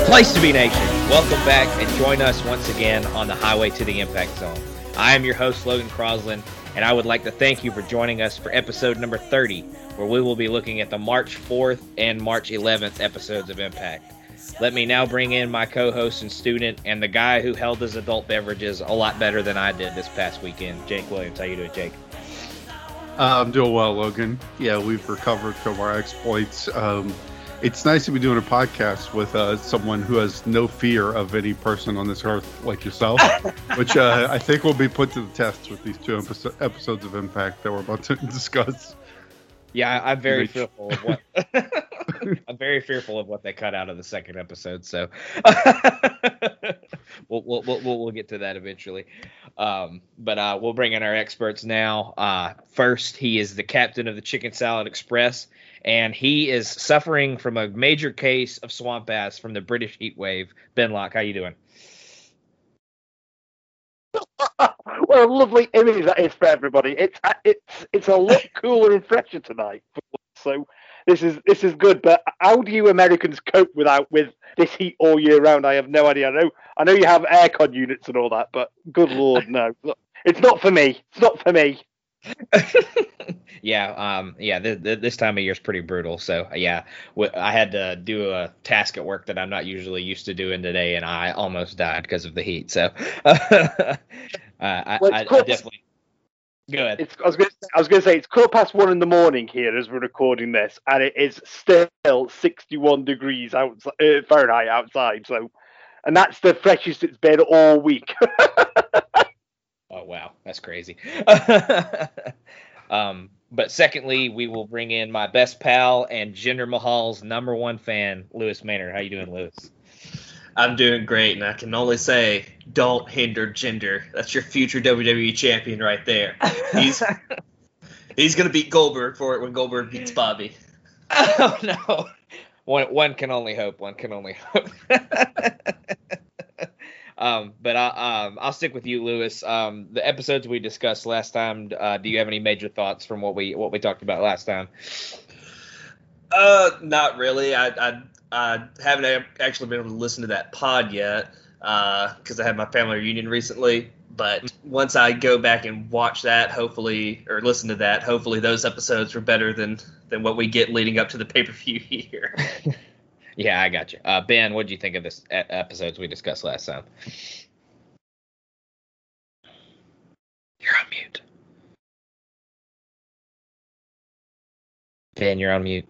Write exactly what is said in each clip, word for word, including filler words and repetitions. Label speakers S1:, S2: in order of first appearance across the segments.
S1: Place to be, nation. Welcome back and join us once again on the highway to the Impact Zone. I am your host, Logan Crosland, and I would like to thank you for joining us for episode number thirty, where we will be looking at the March fourth and March eleventh episodes of Impact. Let me now bring in my co-host and student and the guy who held his adult beverages a lot better than I did this past weekend, Jake Williams. How you doing, Jake?
S2: Uh, I'm doing well, Logan. Yeah, we've recovered from our exploits. Um, it's nice to be doing a podcast with uh, someone who has no fear of any person on this earth like yourself, which uh, I think will be put to the test with these two episo- episodes of Impact that we're about to discuss.
S1: Yeah, I'm very Reach. fearful of what I'm very fearful of what they cut out of the second episode. So we'll, we'll we'll we'll get to that eventually. Um, but uh, we'll bring in our experts now. Uh, first, he is the captain of the Chicken Salad Express, and he is suffering from a major case of swamp ass from the British heat wave. Ben Locke, how you doing?
S3: What a lovely image that is for everybody. It's it's it's a lot cooler and fresher tonight. So this is this is good. But how do you Americans cope without with this heat all year round? I have no idea. I know I know you have aircon units and all that, but good lord, no, it's not for me. It's not for me.
S1: yeah, um, yeah. Th- th- this time of year is pretty brutal. So yeah, w- I had to do a task at work that I'm not usually used to doing today, and I almost died because of the heat. So uh, I,
S3: well,
S1: I, I definitely go ahead.
S3: It's, I was going I was going to say it's quarter past one in the morning here as we're recording this, and it is still sixty-one degrees outside, uh, Fahrenheit outside. So, and that's the freshest it's been all week.
S1: Oh, wow. That's crazy. um, but secondly, we will bring in my best pal and Jinder Mahal's number one fan, Lewis Maynard. How you doing, Lewis?
S4: I'm doing great, and I can only say, don't hinder Jinder. That's your future W W E champion right there. He's he's going to beat Goldberg for it when Goldberg beats Bobby.
S1: Oh, no. One, one can only hope. One can only hope. Um, but I, um, I'll stick with you, Lewis. Um, the episodes we discussed last time. Uh, do you have any major thoughts from what we what we talked about last time?
S4: Uh, not really. I I, I haven't actually been able to listen to that pod yet because uh, I had my family reunion recently. But once I go back and watch that, hopefully, or listen to that, hopefully those episodes were better than than what we get leading up to the pay per view here.
S1: Yeah, I got you. Uh, Ben, what did you think of this episodes we discussed last time? You're on mute. Ben, you're on mute.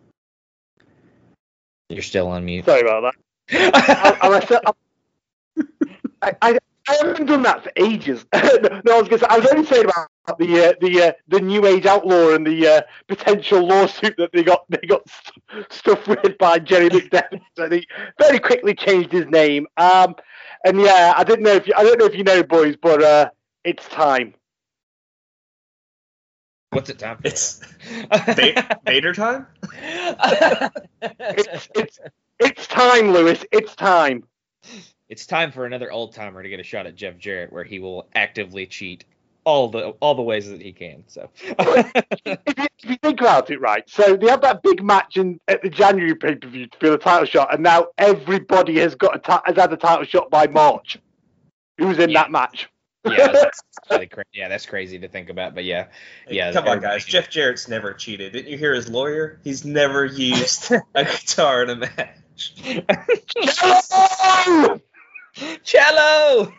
S1: You're still on mute.
S3: Sorry about that. I, I, I, I, I haven't done that for ages. no, I was going to say, I was only saying about the uh, the uh, the New Age Outlaw and the uh, potential lawsuit that they got they got st- stuff with by Jerry McDevitt. So they very quickly changed his name. Um, and yeah, I didn't know if you, I don't know if you know, boys, but uh, it's time.
S1: What's it time for?
S4: It's Va- Vader time.
S3: it's it's it's time, Lewis. It's time.
S1: It's time for another old timer to get a shot at Jeff Jarrett, where he will actively cheat all the all the ways that he can. So,
S3: if, you, if you think about it, right? So they have that big match in at the January pay per view for the title shot, and now everybody has got a ta- has had a title shot by March. Who's in
S1: yeah.
S3: that match?
S1: Yeah, that's really cra- yeah, that's crazy to think about. But yeah, yeah.
S4: Come on, guys. Jeff Jarrett's never cheated. Didn't you hear his lawyer? He's never used a guitar in a match.
S1: Cello.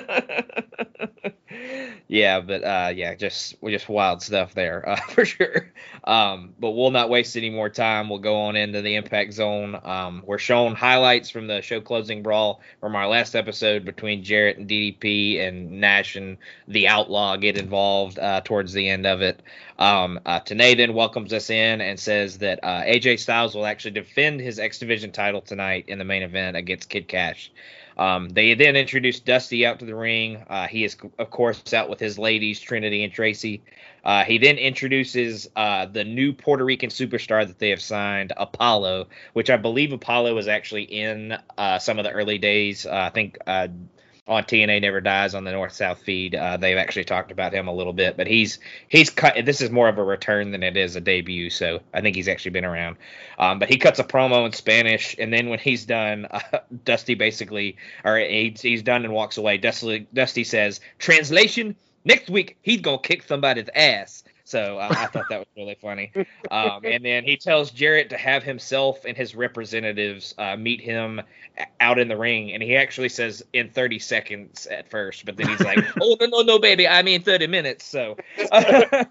S1: Yeah, but uh, yeah, just just wild stuff there uh, for sure. Um, but we'll not waste any more time. We'll go on into the Impact Zone. Um, we're showing highlights from the show closing brawl from our last episode between Jarrett and D D P, and Nash and the Outlaw get involved uh, towards the end of it. Um, uh, Tenay then welcomes us in and says that uh, A J Styles will actually defend his X Division title tonight in the main event against Kid Cash. Um, they then introduced Dusty out to the ring. Uh, he is, of course, out with his ladies, Trinity and Tracy. Uh, he then introduces uh, the new Puerto Rican superstar that they have signed, Apollo, which I believe Apollo was actually in uh, some of the early days. Uh, I think uh, on T N A Never Dies on the North South feed. Uh, they've actually talked about him a little bit, but he's he's cut. This is more of a return than it is a debut, so I think he's actually been around. Um, but he cuts a promo in Spanish, and then when he's done, uh, Dusty basically, or he's, he's done and walks away. Dusty, Dusty says, translation, next week he's gonna kick somebody's ass. So uh, I thought that was really funny. Um, and then he tells Jarrett to have himself and his representatives uh, meet him out in the ring. And he actually says in thirty seconds at first, but then he's like, oh, no, no, no, baby, I mean thirty minutes. So uh,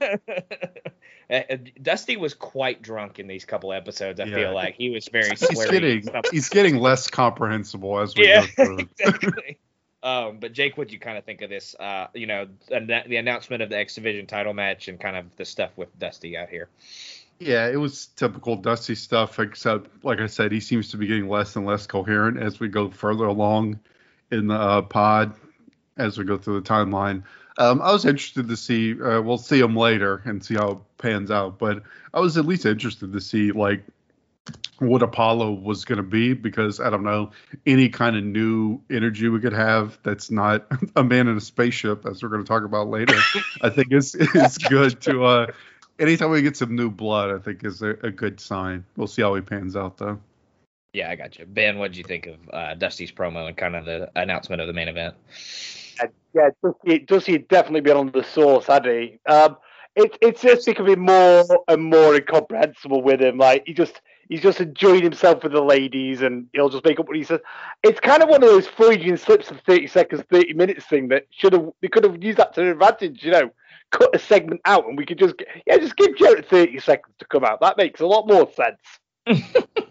S1: Dusty was quite drunk in these couple episodes, I yeah. feel like. He was very slurry.
S2: He's getting, he's getting less comprehensible as we yeah, go through.
S1: Exactly. Um, but Jake, what do you kind of think of this? Uh, you know, the, the announcement of the X Division title match and kind of the stuff with Dusty out here.
S2: Yeah, it was typical Dusty stuff, except, like I said, he seems to be getting less and less coherent as we go further along in the uh, pod, as we go through the timeline. Um, I was interested to see, uh, we'll see him later and see how it pans out, but I was at least interested to see, like, what Apollo was going to be, because I don't know, any kind of new energy we could have that's not a man in a spaceship, as we're going to talk about later, I think is is good to uh anytime we get some new blood, I think is a, a good sign. We'll see how he pans out though.
S1: Yeah, I got you. Ben, what did you think of uh, Dusty's promo and kind of the announcement of the main event?
S3: Uh, yeah, Dusty, Dusty definitely been on the source, had he? Um, it, it's just becoming more and more incomprehensible with him. Like, he just He's just enjoying himself with the ladies, and he'll just make up what he says. It's kind of one of those Freudian slips of thirty seconds, thirty minutes thing that should have they could have used that to their advantage. You know, cut a segment out, and we could just yeah, just give Jarrett thirty seconds to come out. That makes a lot more sense.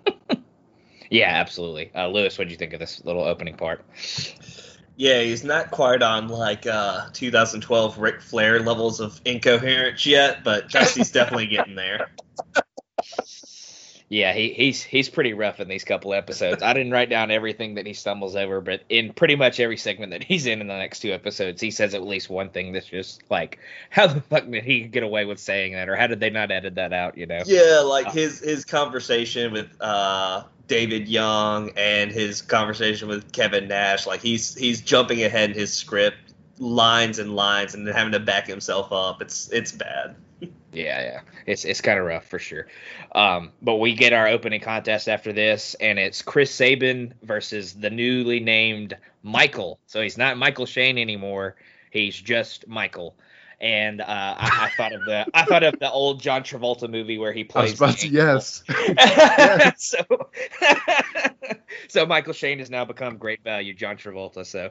S1: Yeah, absolutely. Uh, Lewis, what did you think of this little opening part?
S4: Yeah, he's not quite on like uh, two thousand twelve Ric Flair levels of incoherence yet, but Dusty's definitely getting there.
S1: Yeah, he, he's he's pretty rough in these couple episodes. I didn't write down everything that he stumbles over, but in pretty much every segment that he's in in the next two episodes, he says at least one thing that's just like, how the fuck did he get away with saying that, or how did they not edit that out, you know?
S4: Yeah, like uh, his his conversation with uh, David Young and his conversation with Kevin Nash, like he's he's jumping ahead in his script, lines and lines, and then having to back himself up. It's it's bad.
S1: Yeah, yeah, it's it's kind of rough for sure. Um, but we get our opening contest after this, and it's Chris Sabin versus the newly named Michael. So he's not Michael Shane anymore; he's just Michael. And uh, I, I thought of the I thought of the old John Travolta movie where he plays.
S2: I was about to, yes.
S1: yes. so, so Michael Shane has now become great value John Travolta. So.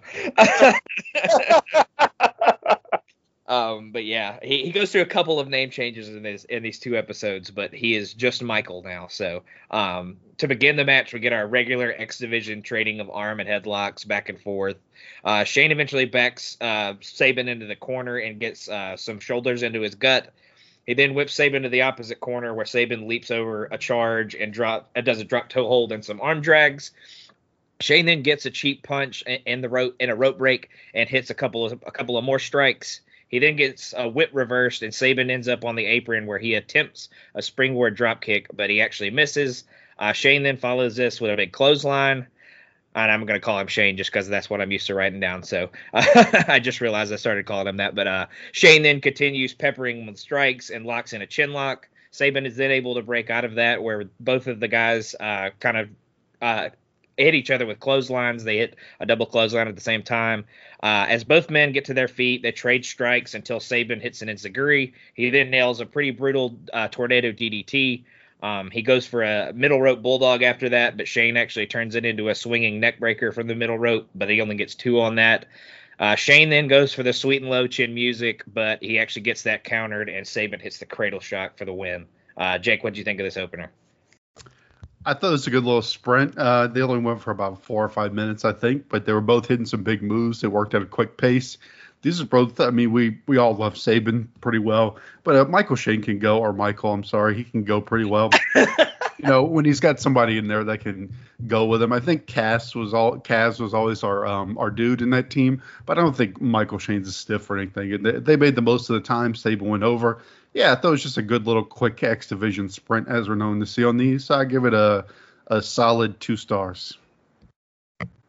S1: Um, but yeah, he, he goes through a couple of name changes in this in these two episodes, but he is just Michael now. So um, to begin the match, we get our regular X Division trading of arm and headlocks back and forth. Uh, Shane eventually backs uh, Sabin into the corner and gets uh, some shoulders into his gut. He then whips Sabin to the opposite corner, where Sabin leaps over a charge and drop uh, does a drop toe hold and some arm drags. Shane then gets a cheap punch in the rope in a rope break and hits a couple of a couple of more strikes. He then gets a whip reversed, and Sabin ends up on the apron where he attempts a springboard drop kick, but he actually misses. Uh, Shane then follows this with a big clothesline, and I'm going to call him Shane just because that's what I'm used to writing down. So uh, I just realized I started calling him that. But uh, Shane then continues peppering him with strikes and locks in a chin lock. Sabin is then able to break out of that, where both of the guys uh, kind of uh, hit each other with clotheslines. They hit a double clothesline at the same time. Uh, as both men get to their feet, they trade strikes until Sabin hits an enziguri. He then nails a pretty brutal uh, tornado D D T. Um, he goes for a middle rope bulldog after that, but Shane actually turns it into a swinging neck breaker from the middle rope, but he only gets two on that. Uh, Shane then goes for the sweet and low chin music, but he actually gets that countered, and Sabin hits the cradle shock for the win. Uh, Jake, what do you think of this opener?
S2: I thought it was a good little sprint. Uh, they only went for about four or five minutes, I think, but they were both hitting some big moves. They worked at a quick pace. These are both, I mean, we, we all love Sabin pretty well, but uh, Michael Shane can go, or Michael, I'm sorry, he can go pretty well. You know, when he's got somebody in there that can go with him. I think Cass was all Kaz was always our um, our dude in that team, but I don't think Michael Shane's a stiff or anything. And they, they made the most of the time. Sabin went over. Yeah, I thought it was just a good little quick X Division sprint, as we're known to see on these. So I give it a a solid two stars.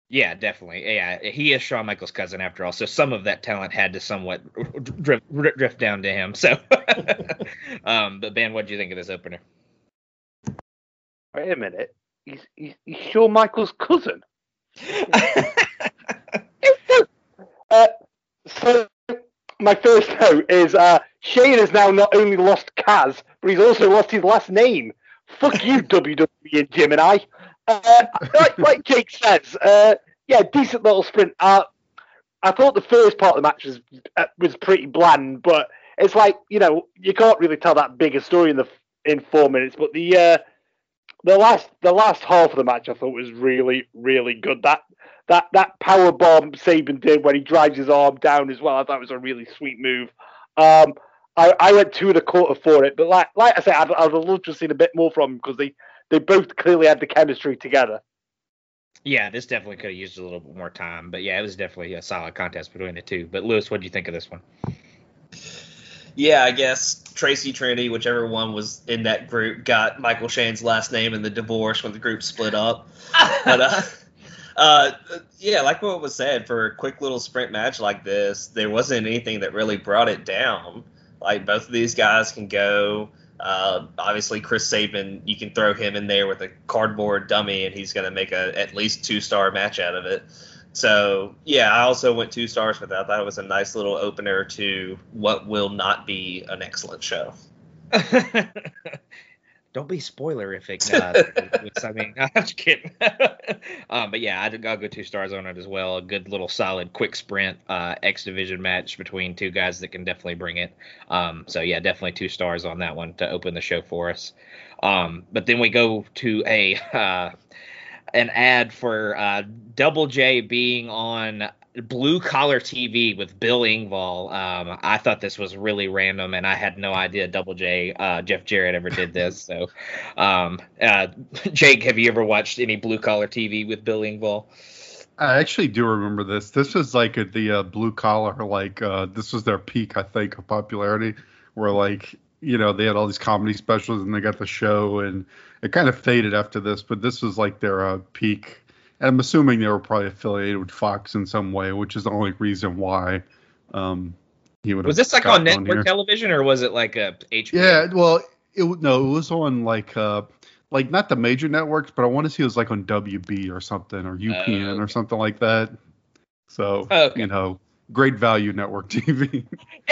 S1: Yeah, definitely. Yeah, he is Shawn Michaels' cousin after all, so some of that talent had to somewhat drift, drift down to him. So, um, but Ben, what do you think of this opener?
S3: Wait a minute. He's, he's, he's Shawn Michaels' cousin. uh, so, my first note is uh, Shane has now not only lost Kaz, but he's also lost his last name. Fuck you, W W E and Gemini. Uh, like, like Jake says, uh, yeah, decent little sprint. Uh, I thought the first part of the match was uh, was pretty bland, but it's like, you know, you can't really tell that big a story in the in four minutes. But the uh, the last the last half of the match I thought was really really good. That that that power bomb Saban did when he drives his arm down as well, I thought was a really sweet move. Um, I, I went two and a quarter for it, but like like I said, I'd, I'd love to have seen a bit more from them because they. They both clearly had the chemistry together.
S1: Yeah, this definitely could have used a little bit more time. But yeah, it was definitely a solid contest between the two. But Lewis, what do you think of this one?
S4: Yeah, I guess Tracy Trinity, whichever one was in that group, got Michael Shane's last name in the divorce when the group split up. But uh, uh, yeah, like what was said, for a quick little sprint match like this, there wasn't anything that really brought it down. Like, both of these guys can go. Uh, obviously, Chris Sabin, you can throw him in there with a cardboard dummy, and he's going to make a at least two-star match out of it. So, yeah, I also went two stars with that. I thought it was a nice little opener to what will not be an excellent show.
S1: Don't be spoilerific. Uh, I mean, I'm just kidding. um, but yeah, I'll go two stars on it as well. A good little solid quick sprint uh, X Division match between two guys that can definitely bring it. Um, so yeah, definitely two stars on that one to open the show for us. Um, but then we go to a uh, an ad for uh, Double J being on Blue Collar T V with Bill Engvall. Um, I thought this was really random, and I had no idea Double J, uh, Jeff Jarrett, ever did this. So, um, uh, Jake, have you ever watched any Blue Collar T V with Bill Engvall?
S2: I actually do remember this. This was like a, the uh, Blue Collar, like uh, this was their peak, I think, of popularity. Where like you know they had all these comedy specials and they got the show, and it kind of faded after this. But this was like their uh, peak. And I'm assuming they were probably affiliated with Fox in some way, which is the only reason why um, he would.
S1: Was this like on network on television, or was it like a H B O?
S2: Yeah, well, it no, it was on like uh, like not the major networks, but I want to see it was like on W B or something, or U P N uh, okay. or something like that. So okay. you know, great value network T V.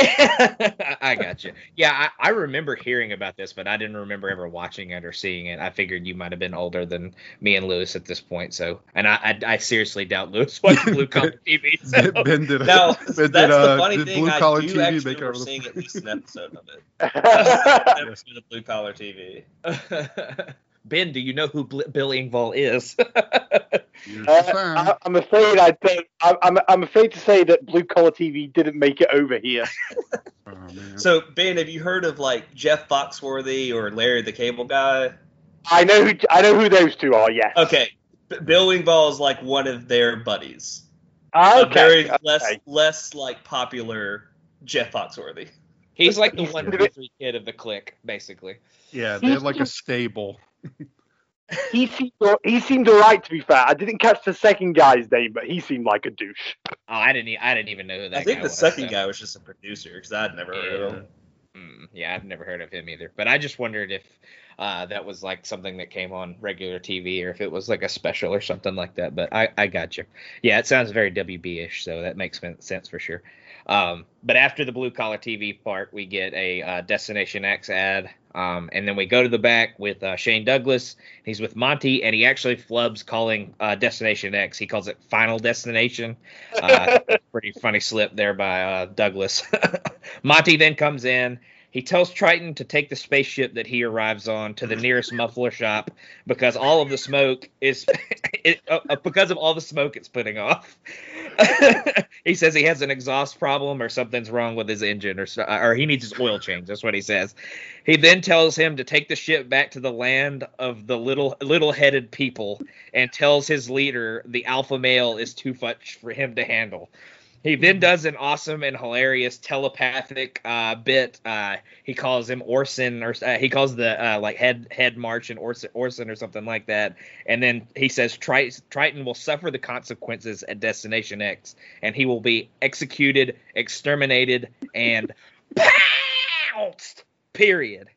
S1: I got you. Yeah, I, I remember hearing about this, but I didn't remember ever watching it or seeing it. I figured you might have been older than me and Lewis at this point. So, and I, I, I seriously doubt Lewis watched Blue Collar T V. So.
S2: Ben did.
S4: Now,
S2: ben
S4: that's
S2: did,
S4: the
S2: uh,
S4: funny thing.
S2: Blue
S4: I
S2: Collar
S4: do
S2: T V
S4: actually
S2: make
S4: remember seeing at least an episode of it. Never seen a Blue Collar T V.
S1: Ben, do you know who Bl- Bill Engvall is?
S3: uh, I, I'm afraid I don't. I, I'm I'm afraid to say that Blue Collar T V didn't make it over here.
S2: Oh, man.
S4: So Ben, have you heard of like Jeff Foxworthy or Larry the Cable Guy?
S3: I know who I know who those two are. Yes.
S4: Okay, B- Bill Engvall is like one of their buddies.
S3: Okay.
S4: A very
S3: okay.
S4: less less like popular Jeff Foxworthy.
S1: He's like the one two three kid of the clique, basically.
S2: Yeah, they have like a stable.
S3: He seemed he seemed alright, to be fair. I didn't catch the second guy's name, but he seemed like a douche.
S1: Oh, I didn't. I didn't even know who that.
S4: I think
S1: guy
S4: the
S1: was,
S4: second
S1: so.
S4: guy was just a producer because I'd never
S1: yeah.
S4: heard of him.
S1: Mm, yeah, I've never heard of him either. But I just wondered if uh, that was like something that came on regular T V or if it was like a special or something like that. But I, I got you. Yeah, it sounds very W B-ish, so that makes sense for sure. Um, but after the Blue Collar T V part, we get a uh, Destination X ad. Um, and then we go to the back with uh, Shane Douglas. He's with Monty, and he actually flubs calling uh, Destination X. He calls it Final Destination. Uh, pretty funny slip there by uh, Douglas. Monty then comes in. He tells Triton to take the spaceship that he arrives on to the nearest muffler shop because all of the smoke is it, uh, because of all the smoke it's putting off. He says he has an exhaust problem or something's wrong with his engine or or he needs his oil change. That's what he says. He then tells him to take the ship back to the land of the little little-headed people and tells his leader the alpha male is too much for him to handle. He then does an awesome and hilarious telepathic uh, bit. Uh, he calls him Orson, or uh, he calls the uh, like head head Martian Orson, Orson or something like that. And then he says Tri- Triton will suffer the consequences at Destination X, and he will be executed, exterminated, and pounced. Period.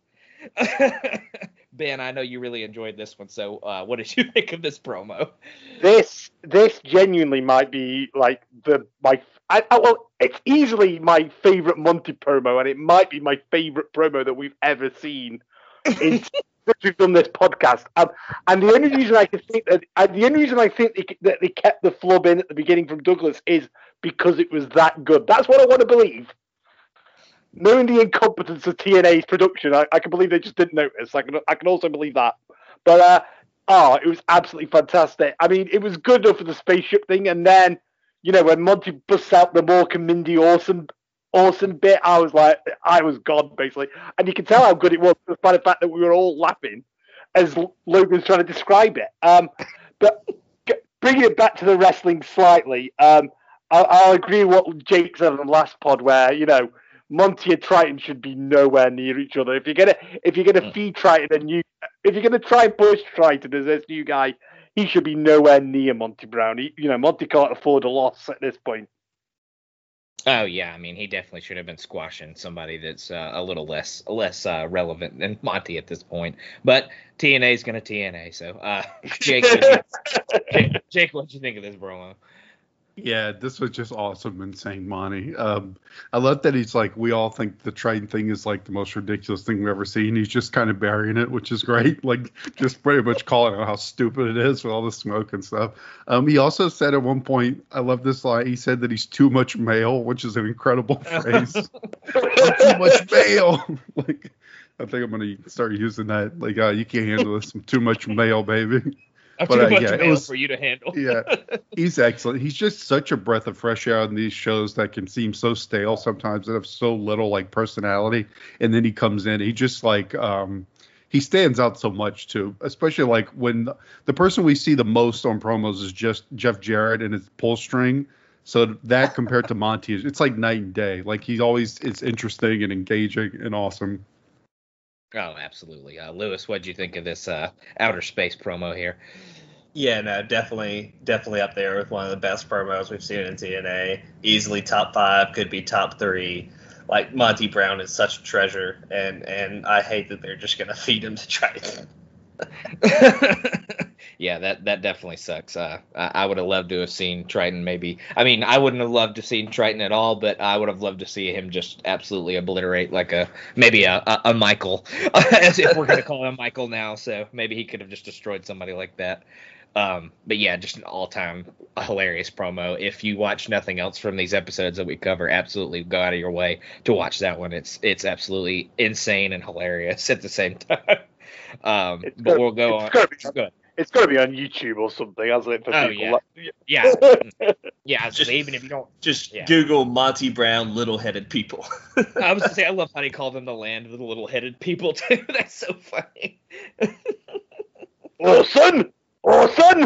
S1: Ben, I know you really enjoyed this one. So, uh, what did you think of this promo?
S3: This this genuinely might be like the my I, I, well, it's easily my favorite Monty promo, and it might be my favorite promo that we've ever seen in since we've done this podcast. Um, and the only reason I can think that uh, the only reason I think they, that they kept the flub in at the beginning from Douglas is because it was that good. That's what I want to believe. Knowing the incompetence of T N A's production, I, I can believe they just didn't notice. I can I can also believe that. But uh, oh, it was absolutely fantastic. I mean, it was good enough for the spaceship thing, and then you know when Monty busts out the Mork and Mindy awesome awesome bit, I was like, I was gone basically, and you can tell how good it was by the fact that we were all laughing as Logan's trying to describe it. Um, but bringing it back to the wrestling slightly, um, I'll, I'll agree with what Jake said on the last pod, where you know. Monty and Triton should be nowhere near each other. If you're gonna, if you're gonna feed Triton a new, if you're gonna try and push Triton as this new guy, he should be nowhere near Monty Brown. He, you know, Monty can't afford a loss at this point.
S1: Oh yeah, I mean, he definitely should have been squashing somebody that's uh, a little less less uh, relevant than Monty at this point. But T N A is gonna T N A. So, uh, Jake, what Jake, Jake, what you think of this promo?
S2: Yeah, this was just awesome, insane, Monty. Um, I love that he's like, we all think the Triton thing is like the most ridiculous thing we've ever seen. He's just kind of burying it, which is great. Like, just pretty much calling out how stupid it is with all the smoke and stuff. Um, he also said at one point, I love this line. He said that he's too much male, which is an incredible phrase. Too much male. Like, I think I'm gonna start using that. Like, uh, you can't handle this. I'm too much male, baby.
S1: I'm
S2: but,
S1: too
S2: uh,
S1: much
S2: yeah,
S1: male
S2: was,
S1: for you to handle.
S2: Yeah, he's excellent. He's just such a breath of fresh air on these shows that can seem so stale sometimes that have so little like personality. And then he comes in, he just like um, he stands out so much too. Especially like when the, the person we see the most on promos is just Jeff Jarrett and his pull string. So that compared to Monty, it's like night and day. Like he's always it's interesting and engaging and awesome.
S1: Oh, absolutely. Uh, Lewis, what'd you think of this uh, outer space promo here?
S4: Yeah, no, definitely, definitely up there with one of the best promos we've seen in T N A. Easily top five, could be top three. Like Monty Brown is such a treasure, and and I hate that they're just gonna feed him to Triton.
S1: Yeah, that that definitely sucks. Uh, I, I would have loved to have seen Triton maybe. I mean, I wouldn't have loved to have seen Triton at all, but I would have loved to see him just absolutely obliterate like a maybe a, a, a Michael, as if we're gonna call him Michael now. So maybe he could have just destroyed somebody like that. Um, but yeah, just an all-time hilarious promo. If you watch nothing else from these episodes that we cover, absolutely go out of your way to watch that one. It's it's absolutely insane and hilarious at the same time. Um,
S3: It's
S1: but
S3: gotta-
S1: we'll go
S3: it's
S1: on.
S3: gotta be-
S1: Go ahead.
S3: It's got to be on YouTube or something, hasn't it? For
S1: Oh
S3: people?
S1: yeah, yeah, yeah. So
S4: Just-
S1: even if you don't,
S4: Just
S1: Yeah.
S4: Google Monty Brown little-headed people.
S1: I was gonna say I love how he called them the land of the little-headed people too. That's so funny.
S3: Orson, Orson.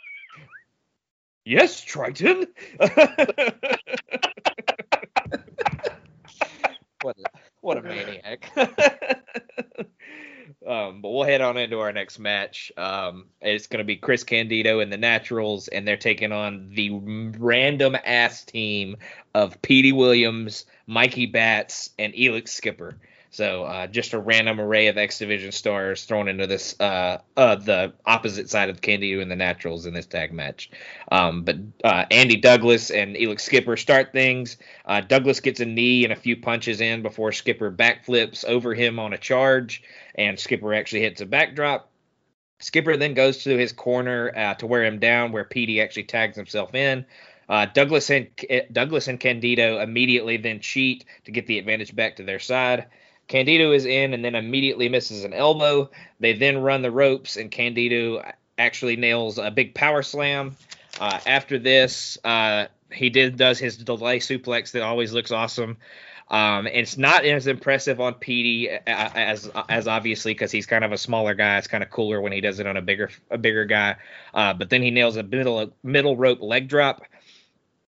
S1: Yes, Triton. what a, what a maniac. Um, but we'll head on into our next match. Um, it's going to be Chris Candido and the Naturals, and they're taking on the random ass team of Petey Williams, Mikey Batts, and Elix Skipper. So uh, just a random array of X Division stars thrown into this uh, uh, the opposite side of Candido and the Naturals in this tag match. Um, but uh, Andy Douglas and Elix Skipper start things. Uh, Douglas gets a knee and a few punches in before Skipper backflips over him on a charge, and Skipper actually hits a backdrop. Skipper then goes to his corner uh, to wear him down, where Petey actually tags himself in. Uh, Douglas and Douglas and Candido immediately then cheat to get the advantage back to their side. Candido is in and then immediately misses an elbow. They then run the ropes, and Candido actually nails a big power slam. Uh, after this, uh, he did does his delay suplex that always looks awesome. Um, it's not as impressive on Petey as as obviously because he's kind of a smaller guy. It's kind of cooler when he does it on a bigger a bigger guy. Uh, but then he nails a middle middle rope leg drop.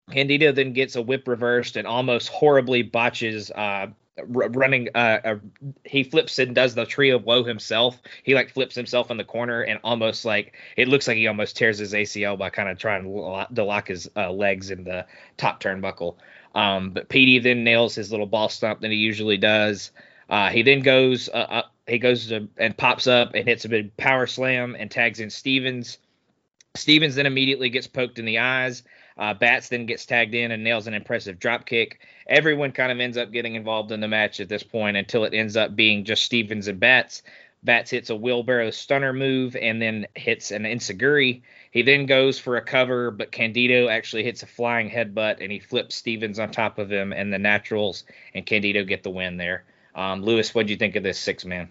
S1: Candido then gets a whip reversed and almost horribly botches uh, r- running. Uh, a, he flips and does the tree of woe himself. He like flips himself in the corner and almost like it looks like he almost tears his A C L by kind of trying to lock, to lock his uh, legs in the top turnbuckle. Um, but Petey then nails his little ball stomp that he usually does. Uh, he then goes uh, up, he goes to, and pops up and hits a big power slam and tags in Stevens. Stevens then immediately gets poked in the eyes. Uh, Bats then gets tagged in and nails an impressive drop kick. Everyone kind of ends up getting involved in the match at this point until it ends up being just Stevens and Bats. Bats hits a wheelbarrow stunner move and then hits an enziguri. He then goes for a cover, but Candido actually hits a flying headbutt and he flips Stevens on top of him and the Naturals, and Candido get the win there. Um, Lewis, what do you think of this six man?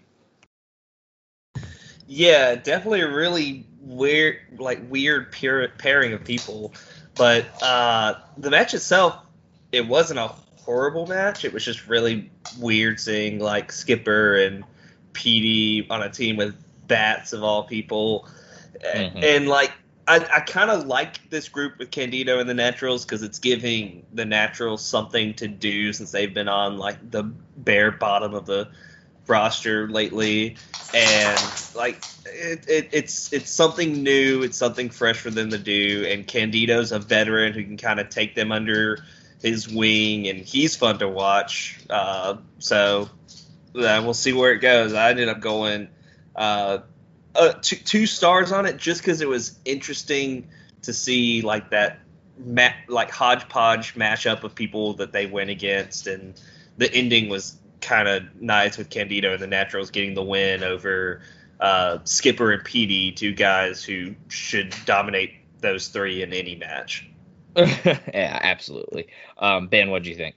S4: Yeah, definitely a really weird, like weird peer, pairing of people. But uh, the match itself, it wasn't a horrible match. It was just really weird seeing like Skipper and Petey on a team with Bats of all people, mm-hmm. and like I, I kind of like this group with Candido and the Naturals because it's giving the Naturals something to do since they've been on like the bare bottom of the roster lately, and like it, it, it's it's something new, it's something fresh for them to do, and Candido's a veteran who can kind of take them under his wing, and he's fun to watch. Uh, so uh, we'll see where it goes. I ended up going uh, uh, two, two stars on it just because it was interesting to see like that ma- like hodgepodge mashup of people that they went against, and the ending was kind of nice with Candido and the Naturals getting the win over uh, Skipper and Petey, two guys who should dominate those three in any match.
S1: Yeah, absolutely. Um, Ben, what do you think?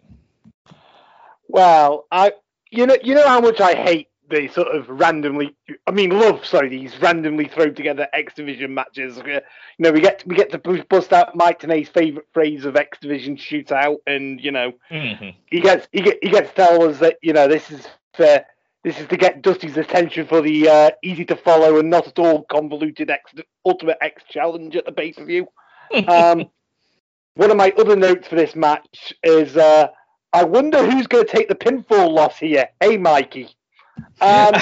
S3: Well, I you know you know how much I hate the sort of randomly, I mean love, sorry, these randomly thrown together X Division matches. You know, we get we get to bust out Mike Tenay's favourite phrase of X Division shootout, and you know, mm-hmm. he gets he gets he gets to tell us that you know this is for this is to get Dusty's attention for the uh, easy to follow and not at all convoluted X Ultimate X Challenge at the pay per view. Um, one of my other notes for this match is uh, I wonder who's going to take the pinfall loss here. Hey, Mikey. Um,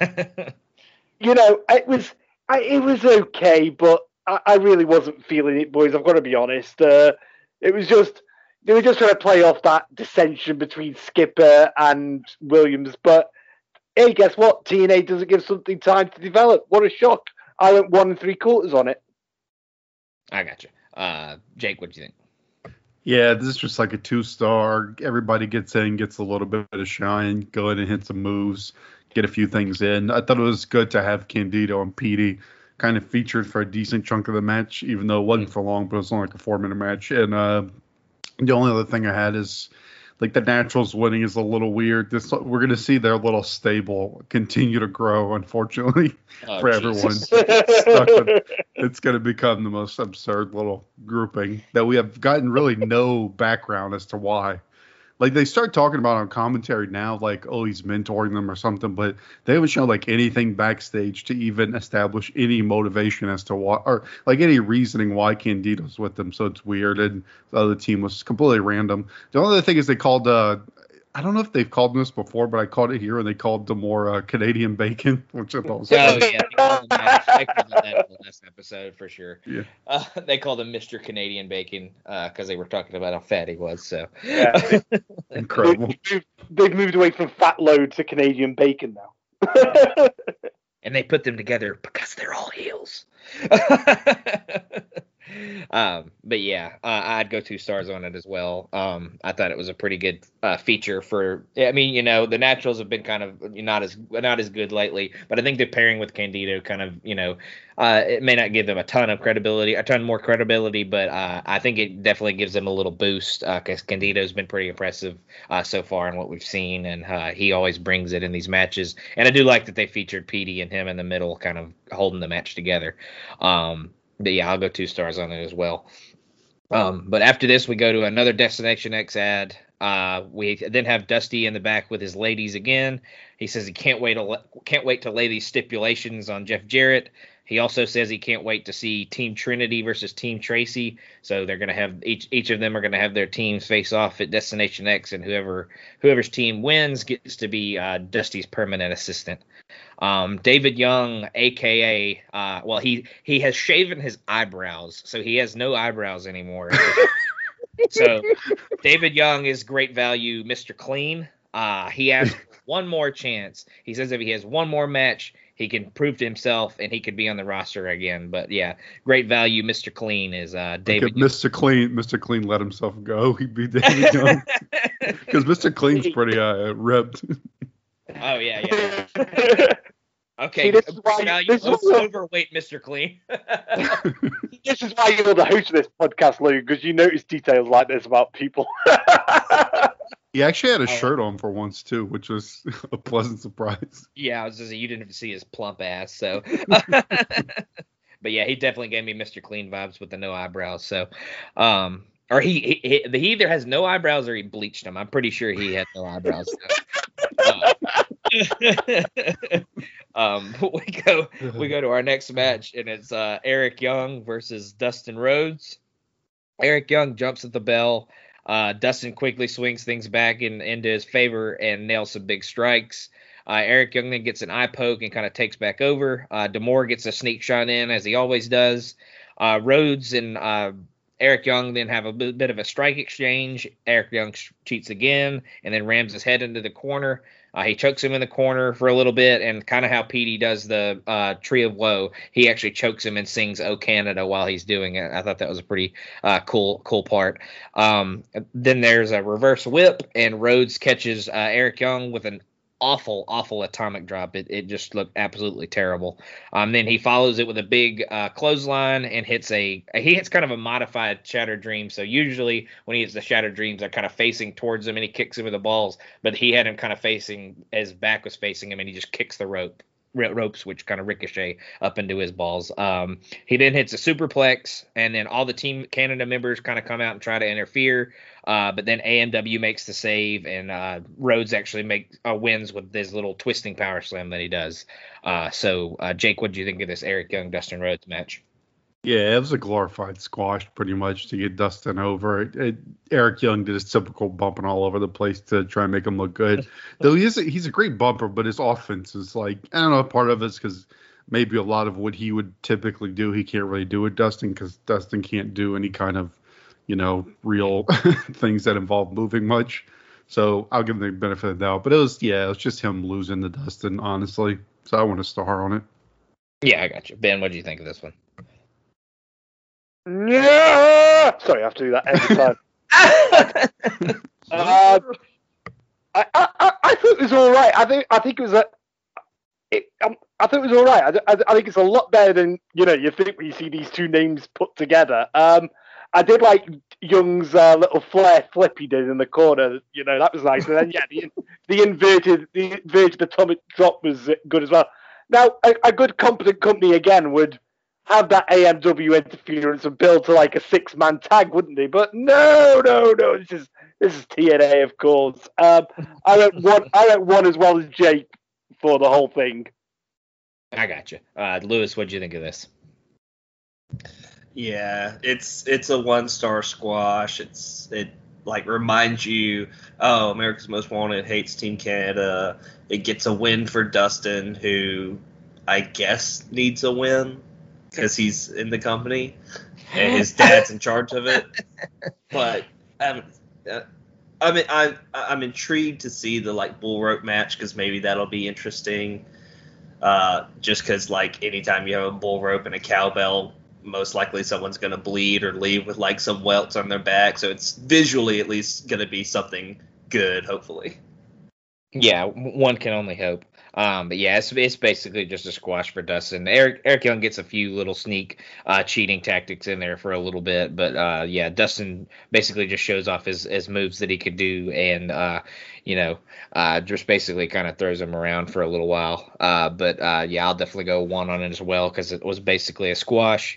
S3: you know, it was I, it was okay, but I, I really wasn't feeling it, boys. I've got to be honest. Uh, it was just they were just trying to play off that dissension between Skipper and Williams. But hey, guess what? T N A doesn't give something time to develop. What a shock! I went one and three quarters on it.
S1: I got you, uh, Jake. What do you think?
S2: Yeah, this is just like a two-star. Everybody gets in, gets a little bit of shine, go in and hit some moves, get a few things in. I thought it was good to have Candido and Petey kind of featured for a decent chunk of the match, even though it wasn't for long, but it was only like a four-minute match. And uh, the only other thing I had is, like, the Naturals winning is a little weird. This We're going to see their little stable continue to grow, unfortunately, oh, for Jesus. everyone. It's going to become the most absurd little grouping that we have gotten really no background as to why. Like, they start talking about on commentary now, like, oh, he's mentoring them or something, but they haven't shown, like, anything backstage to even establish any motivation as to why, or, like, any reasoning why Candido's with them, so it's weird, and the other team was completely random. The only other thing is they called, uh, I don't know if they've called them this before, but I called it here, and they called them more uh, Canadian bacon, which I thought was
S1: Oh, yeah, they called them that, they called them that in the last episode, for sure.
S2: Yeah.
S1: Uh, they called him Mister Canadian Bacon because uh, they were talking about how fat he was, so.
S3: Yeah.
S2: Incredible.
S3: They've moved, they've moved away from fat load to Canadian bacon now.
S1: And they put them together because they're all heels. um, but yeah, uh, I'd go two stars on it as well. Um, I thought it was a pretty good uh, feature for. I mean, you know, the Naturals have been kind of not as not as good lately, but I think the pairing with Candido kind of, you know, uh, it may not give them a ton of credibility, a ton more credibility, but uh, I think it definitely gives them a little boost because uh, Candido's been pretty impressive uh, so far in what we've seen, and uh, he always brings it in these matches. And I do like that they featured Petey and him in the middle, kind of holding the match together. Um, But yeah, I'll go two stars on it as well. Um, but after this, we go to another Destination X ad. Uh, we then have Dusty in the back with his ladies again. He says he can't wait to can't wait to lay these stipulations on Jeff Jarrett. He also says he can't wait to see Team Trinity versus Team Tracy. So they're going to have each each of them are going to have their teams face off at Destination X, and whoever whoever's team wins gets to be uh, Dusty's permanent assistant. Um, David Young, aka uh, well, he he has shaven his eyebrows, so he has no eyebrows anymore. So David Young is great value, Mister Clean. Uh, he has one more chance. He says if he has one more match, he can prove to himself and he could be on the roster again. But yeah, great value, Mister Clean is uh, David.
S2: Like Mister Clean, Mister Clean let himself go. He'd be David Young because Mister Clean's pretty uh, ripped.
S1: Oh yeah, yeah. Okay,
S3: See, this is why,
S1: value,
S3: this is
S1: overweight Mister Clean.
S3: This is why you're the host of this podcast, Lou, because you notice details like this about people.
S2: He actually had a
S1: Oh.
S2: shirt on for once too, which was a pleasant surprise.
S1: Yeah, I was just saying, you didn't see his plump ass, so. But yeah, he definitely gave me Mister Clean vibes with the no eyebrows. So, um, or he he, he he either has no eyebrows or he bleached them. I'm pretty sure he had no eyebrows. So. Uh, um, we go we go to our next match, and it's uh, Eric Young versus Dustin Rhodes. Eric Young jumps at the bell. Uh, Dustin quickly swings things back in, into his favor and nails some big strikes. Uh, Eric Young then gets an eye poke and kind of takes back over. Uh, D'Amore gets a sneak shot in, as he always does. Uh, Rhodes and uh, Eric Young then have a bit, bit of a strike exchange. Eric Young sh- cheats again and then rams his head into the corner. Uh, he chokes him in the corner for a little bit, and kind of how Petey does the uh, Tree of Woe, he actually chokes him and sings "Oh Canada" while he's doing it. I thought that was a pretty uh, cool cool part. Um, then there's a reverse whip, and Rhodes catches uh, Eric Young with an awful, awful atomic drop. It it just looked absolutely terrible. Um, then he follows it with a big uh, clothesline and hits a he hits kind of a modified Shattered Dream. So usually when he hits the Shattered Dreams, they're kind of facing towards him and he kicks him with the balls. But he had him kind of facing, his back was facing him, and he just kicks the rope ropes, which kind of ricochet up into his balls. Um, he then hits a superplex, and then all the Team Canada members kind of come out and try to interfere. Uh, but then A M W makes the save, and uh, Rhodes actually make uh, wins with this little twisting power slam that he does. Uh, so, uh, Jake, what do you think of this Eric Young Dustin Rhodes match?
S2: Yeah, it was a glorified squash pretty much to get Dustin over. It, it, Eric Young did his typical bumping all over the place to try and make him look good. Though he is a, he's a great bumper, but his offense is like, I don't know, part of it's because maybe a lot of what he would typically do, he can't really do with Dustin because Dustin can't do any kind of, you know, real things that involve moving much. So I'll give him the benefit of the doubt. But it was, yeah, it was just him losing to Dustin, honestly. So I want to star on it.
S1: Yeah, I got you. Ben, what do you think of this one?
S3: Yeah. Sorry, I have to do that every time. uh, I, I, I thought it was all right. I think I think it was a. It, um, I thought it was all right. I, I, I think it's a lot better than you know you think when you see these two names put together. Um, I did like Young's uh, little flare flip he did in the corner. You know that was nice. And then yeah, the, the inverted the inverted atomic drop was good as well. Now a, a good competent company again would have that A M W interference and build to like a six man tag, wouldn't they? But no, no, no. This is this is T N A, of course. Um, I went one. I went one as well as Jake for the whole thing.
S1: I got you. Uh, Lewis, what do you think of this?
S4: Yeah, it's it's a one star squash. It's it like reminds you, oh, America's Most Wanted hates Team Canada. It gets a win for Dustin, who I guess needs a win because he's in the company and his dad's in charge of it. But um, uh, I mean, I'm I'm intrigued to see the like bull rope match because maybe that'll be interesting. Uh, just because like anytime you have a bull rope and a cowbell, most likely someone's going to bleed or leave with like some welts on their back. So it's visually at least going to be something good, hopefully.
S1: Yeah, one can only hope. Um, but yeah, it's, it's basically just a squash for Dustin. Eric Eric Young gets a few little sneak uh, cheating tactics in there for a little bit, but uh, yeah, Dustin basically just shows off his, his moves that he could do, and uh, you know, uh, just basically kind of throws him around for a little while. Uh, but uh, yeah, I'll definitely go one on it as well because it was basically a squash.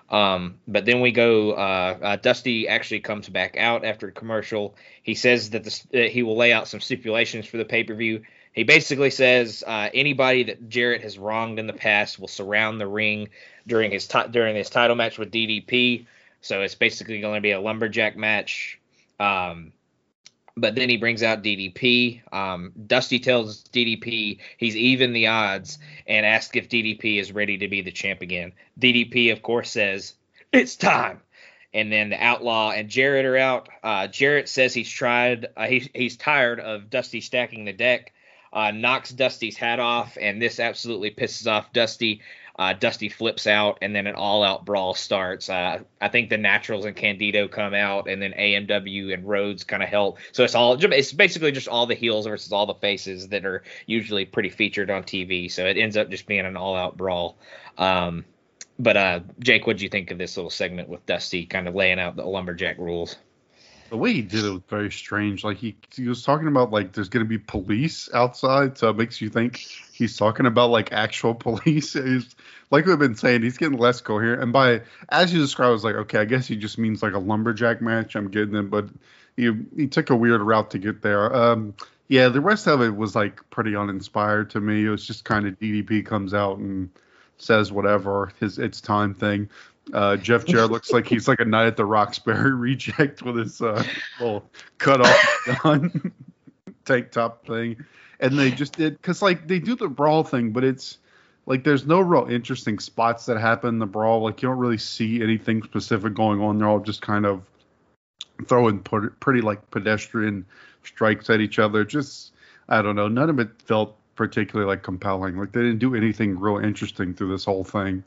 S1: Um, but then we go. Uh, uh, Dusty actually comes back out after a commercial. He says that the, uh, he will lay out some stipulations for the pay per view. He basically says uh, anybody that Jarrett has wronged in the past will surround the ring during his t- during his title match with D D P. So it's basically going to be a lumberjack match. Um, but then he brings out D D P. Um, Dusty tells D D P he's even the odds and asks if D D P is ready to be the champ again. D D P, of course, says, it's time. And then the Outlaw and Jarrett are out. Uh, Jarrett says he's tried. Uh, he, he's tired of Dusty stacking the deck. Uh, knocks Dusty's hat off, and this absolutely pisses off Dusty. Uh, Dusty flips out, and then an all-out brawl starts. Uh, I think the Naturals and Candido come out, and then A M W and Rhodes kind of help. So it's all it's basically just all the heels versus all the faces that are usually pretty featured on T V. So it ends up just being an all-out brawl. Um, but uh, Jake, what do you think of this little segment with Dusty kind of laying out the lumberjack rules?
S2: The way he did it was very strange. Like he, he was talking about like there's going to be police outside, so it makes you think he's talking about like actual police. He's, like we've been saying, he's getting less coherent. And by as you described, I was like, okay, I guess he just means like a lumberjack match. I'm getting it, but he he took a weird route to get there. Um, yeah, the rest of it was like pretty uninspired to me. It was just kind of D D P comes out and says whatever his it's time thing. Uh, Jeff Jarrett looks like he's like a Night at the Roxbury reject with his uh, little cut off gun tank top thing. And they just did, because like they do the brawl thing, but it's like there's no real interesting spots that happen in the brawl. Like you don't really see anything specific going on. They're all just kind of throwing pretty, pretty like pedestrian strikes at each other. Just, I don't know. None of it felt particularly like compelling. Like they didn't do anything real interesting through this whole thing.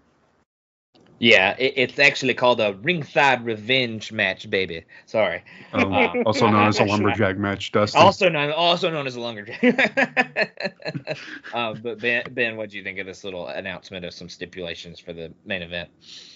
S1: Yeah, it, it's actually called a ringside revenge match, baby. Sorry.
S2: Um, also known as a lumberjack match, Dusty.
S1: Also known, also known as a lumberjack. uh, but Ben, Ben, what do you think of this little announcement of some stipulations for the main event?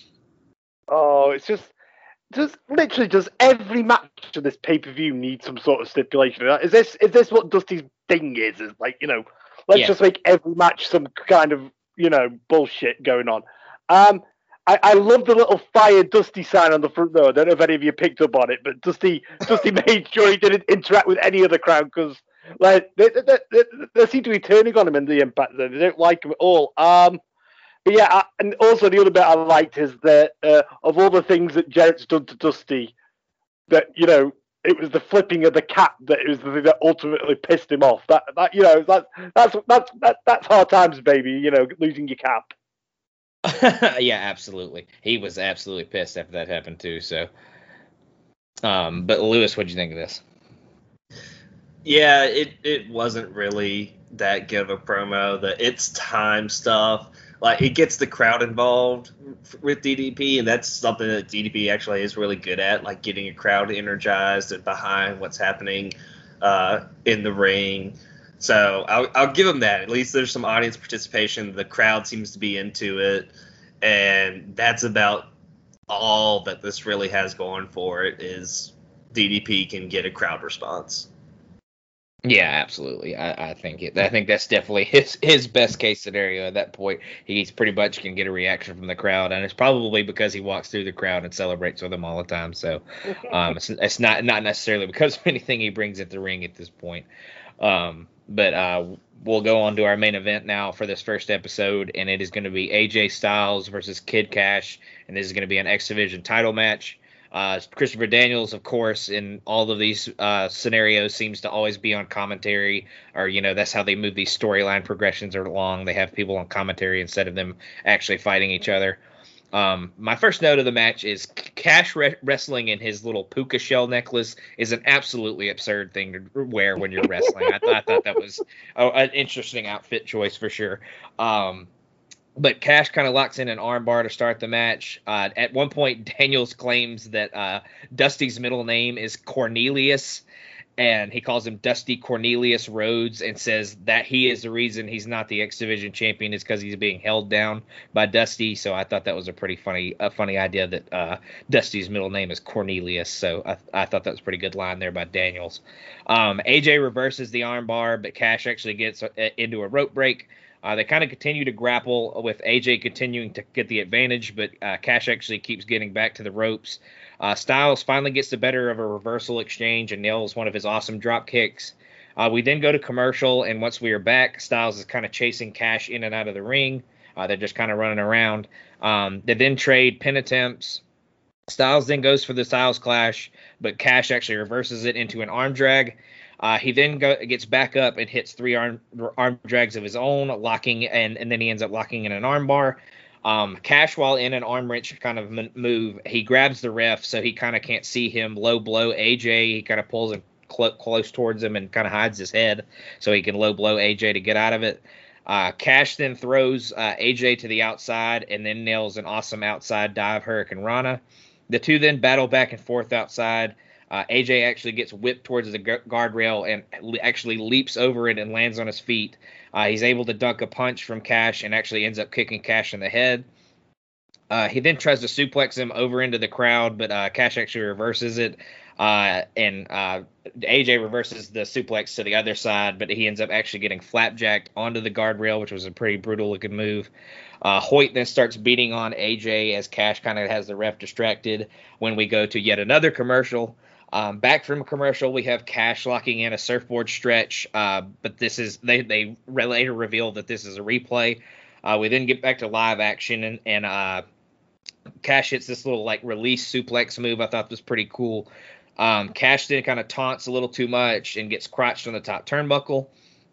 S3: Oh, it's just, just literally, does every match of this pay per view need some sort of stipulation? Is this, is this what Dusty's thing is? Is like, you know, let's yeah. just make every match some kind of, you know, bullshit going on. Um. I, I love the little Fire Dusty sign on the front, though. I don't know if any of you picked up on it, but Dusty Dusty made sure he didn't interact with any of the crowd because, like, they, they, they, they seem to be turning on him in the Impact Zone. They don't like him at all. Um, but yeah, I, and also the other bit I liked is that uh, of all the things that Jarrett's done to Dusty, that you know, it was the flipping of the cap that it was the thing that ultimately pissed him off. That that you know, that that's that's that, that's hard times, baby. You know, losing your cap.
S1: Yeah, absolutely. He was absolutely pissed after that happened too. So, um, but Lewis, what'd you think of this?
S4: Yeah, it it wasn't really that good of a promo. The it's time stuff, like it gets the crowd involved with D D P, and that's something that D D P actually is really good at, like getting a crowd energized and behind what's happening uh, in the ring. So I'll, I'll give them that. At least there's some audience participation. The crowd seems to be into it. And that's about all that this really has going for it is D D P can get a crowd response.
S1: Yeah, absolutely. I, I think it. I think that's definitely his his best case scenario at that point. He's pretty much can get a reaction from the crowd, and it's probably because he walks through the crowd and celebrates with them all the time. So um, it's, it's not not necessarily because of anything he brings at the ring at this point. Um, but uh, we'll go on to our main event now for this first episode, and it is going to be A J Styles versus Kid Cash, and this is going to be an X Division title match. Uh, Christopher Daniels, of course, in all of these uh, scenarios, seems to always be on commentary, or, you know, that's how they move these storyline progressions along. They have people on commentary instead of them actually fighting each other. Um, my first note of the match is Cash re- wrestling in his little puka shell necklace is an absolutely absurd thing to wear when you're wrestling. I, th- I thought that was oh, an interesting outfit choice for sure. Um, but Cash kind of locks in an armbar to start the match. Uh, at one point, Daniels claims that uh, Dusty's middle name is Cornelius, and he calls him Dusty Cornelius Rhodes and says that he is the reason he's not the X Division champion is because he's being held down by Dusty. So I thought that was a pretty funny a funny idea that uh, Dusty's middle name is Cornelius. So I, I thought that was a pretty good line there by Daniels. Um, A J reverses the armbar, but Cash actually gets into a rope break. Uh, they kind of continue to grapple with A J continuing to get the advantage, but uh, Cash actually keeps getting back to the ropes. Uh, Styles finally gets the better of a reversal exchange and nails one of his awesome drop kicks. Uh, we then go to commercial, and once we are back, Styles is kind of chasing Cash in and out of the ring. Uh, they're just kind of running around. Um, they then trade pin attempts. Styles then goes for the Styles Clash, but Cash actually reverses it into an arm drag. Uh, he then go, gets back up and hits three arm arm drags of his own, locking, and, and then he ends up locking in an arm bar. Um, Cash, while in an arm wrench kind of move, he grabs the ref so he kind of can't see him low blow A J. He kind of pulls him cl- close towards him and kind of hides his head so he can low blow A J to get out of it. Uh, Cash then throws uh, A J to the outside and then nails an awesome outside dive Hurricane Rana. The two then battle back and forth outside. Uh, A J actually gets whipped towards the gu- guardrail and le- actually leaps over it and lands on his feet. Uh, he's able to dunk a punch from Cash and actually ends up kicking Cash in the head. Uh, he then tries to suplex him over into the crowd, but uh, Cash actually reverses it. Uh, and uh, A J reverses the suplex to the other side, but he ends up actually getting flapjacked onto the guardrail, which was a pretty brutal looking move. Uh, Hoyt then starts beating on A J as Cash kind of has the ref distracted when we go to yet another commercial. Um, back from a commercial, we have Cash locking in a surfboard stretch, uh, but this is they they later reveal that this is a replay. Uh, we then get back to live action, and, and uh, Cash hits this little like release suplex move I thought was pretty cool. Um, Cash then kind of taunts a little too much and gets crotched on the top turnbuckle.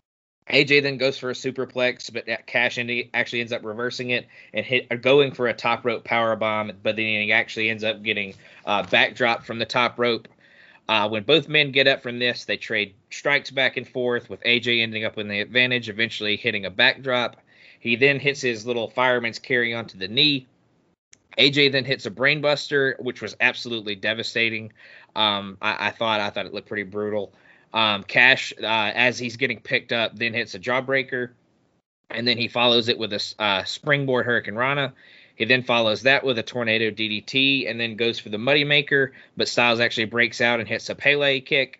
S1: A J then goes for a superplex, but Cash actually ends up reversing it and hit, going for a top rope power bomb, but then he actually ends up getting uh, backdrop from the top rope. Uh, when both men get up from this, they trade strikes back and forth, with A J ending up with the advantage, eventually hitting a backdrop. He then hits his little fireman's carry onto the knee. A J then hits a brainbuster, which was absolutely devastating. Um, I, I thought I thought it looked pretty brutal. Um, Cash, uh, as he's getting picked up, then hits a jawbreaker, and then he follows it with a uh, springboard Hurricane Rana. He then follows that with a tornado D D T and then goes for the Muddy Maker, but Styles actually breaks out and hits a Pele kick.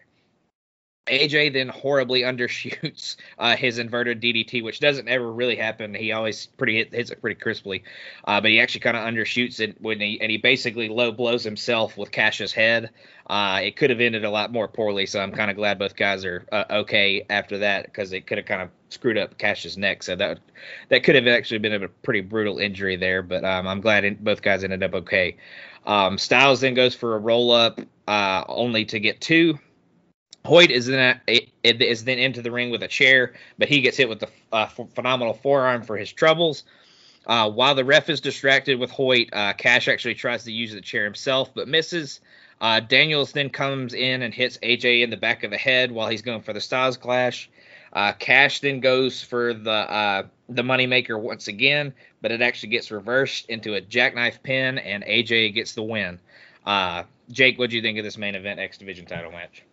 S1: A J then horribly undershoots uh, his inverted D D T, which doesn't ever really happen. He always pretty hit, hits it pretty crisply, uh, but he actually kind of undershoots it when he and he basically low blows himself with Cash's head. Uh, it could have ended a lot more poorly, so I'm kind of glad both guys are uh, okay after that, because it could have kind of screwed up Cash's neck. So that that could have actually been a pretty brutal injury there, but um, I'm glad it, both guys ended up okay. Um, Styles then goes for a roll up, uh, only to get two. Hoyt is then is then into the ring with a chair, but he gets hit with the uh, phenomenal forearm for his troubles. Uh, while the ref is distracted with Hoyt, uh, Cash actually tries to use the chair himself, but misses. Uh, Daniels then comes in and hits A J in the back of the head while he's going for the Styles Clash. Uh, Cash then goes for the uh, the Moneymaker once again, but it actually gets reversed into a jackknife pin, and A J gets the win. Uh, Jake, what do you think of this main event X Division title match?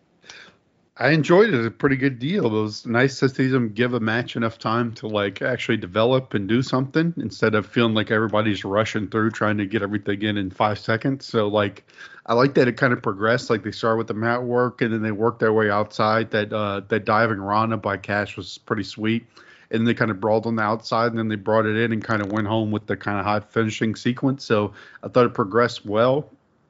S2: I enjoyed it. A pretty good deal. It was nice to see them give a match enough time to like actually develop and do something instead of feeling like everybody's rushing through trying to get everything in in five seconds. So like, I like that it kind of progressed. Like they started with the mat work and then they worked their way outside. That uh, that diving Rana by Cash was pretty sweet. And they kind of brawled on the outside, and then they brought it in and kind of went home with the kind of hot finishing sequence. So I thought it progressed well.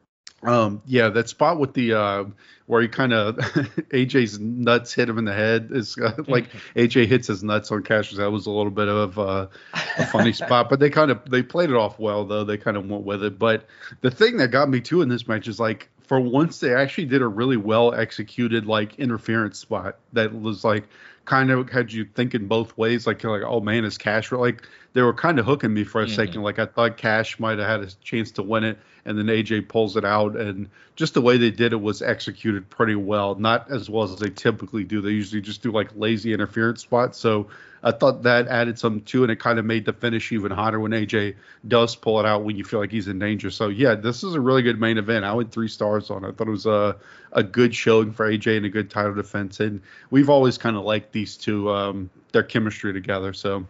S2: Um, yeah, that spot with the uh, where he kind of A J's nuts hit him in the head is uh, like A J hits his nuts on Cash. That was a little bit of uh, a funny spot, but they kind of they played it off well though. They kind of went with it. But the thing that got me too in this match is like for once they actually did a really well executed like interference spot that was like kind of had you thinking both ways. Like you're like, oh man, is Cash like they were kind of hooking me for a mm-hmm. second. Like I thought Cash might have had a chance to win it. And then A J pulls it out, and just the way they did it was executed pretty well. Not as well as they typically do. They usually just do like lazy interference spots. So I thought that added some to it, and it kind of made the finish even hotter when A J does pull it out when you feel like he's in danger. So yeah, this is a really good main event. I went three stars on it. I thought it was a a good showing for A J and a good title defense. And we've always kind of liked these two, um, their chemistry together. So.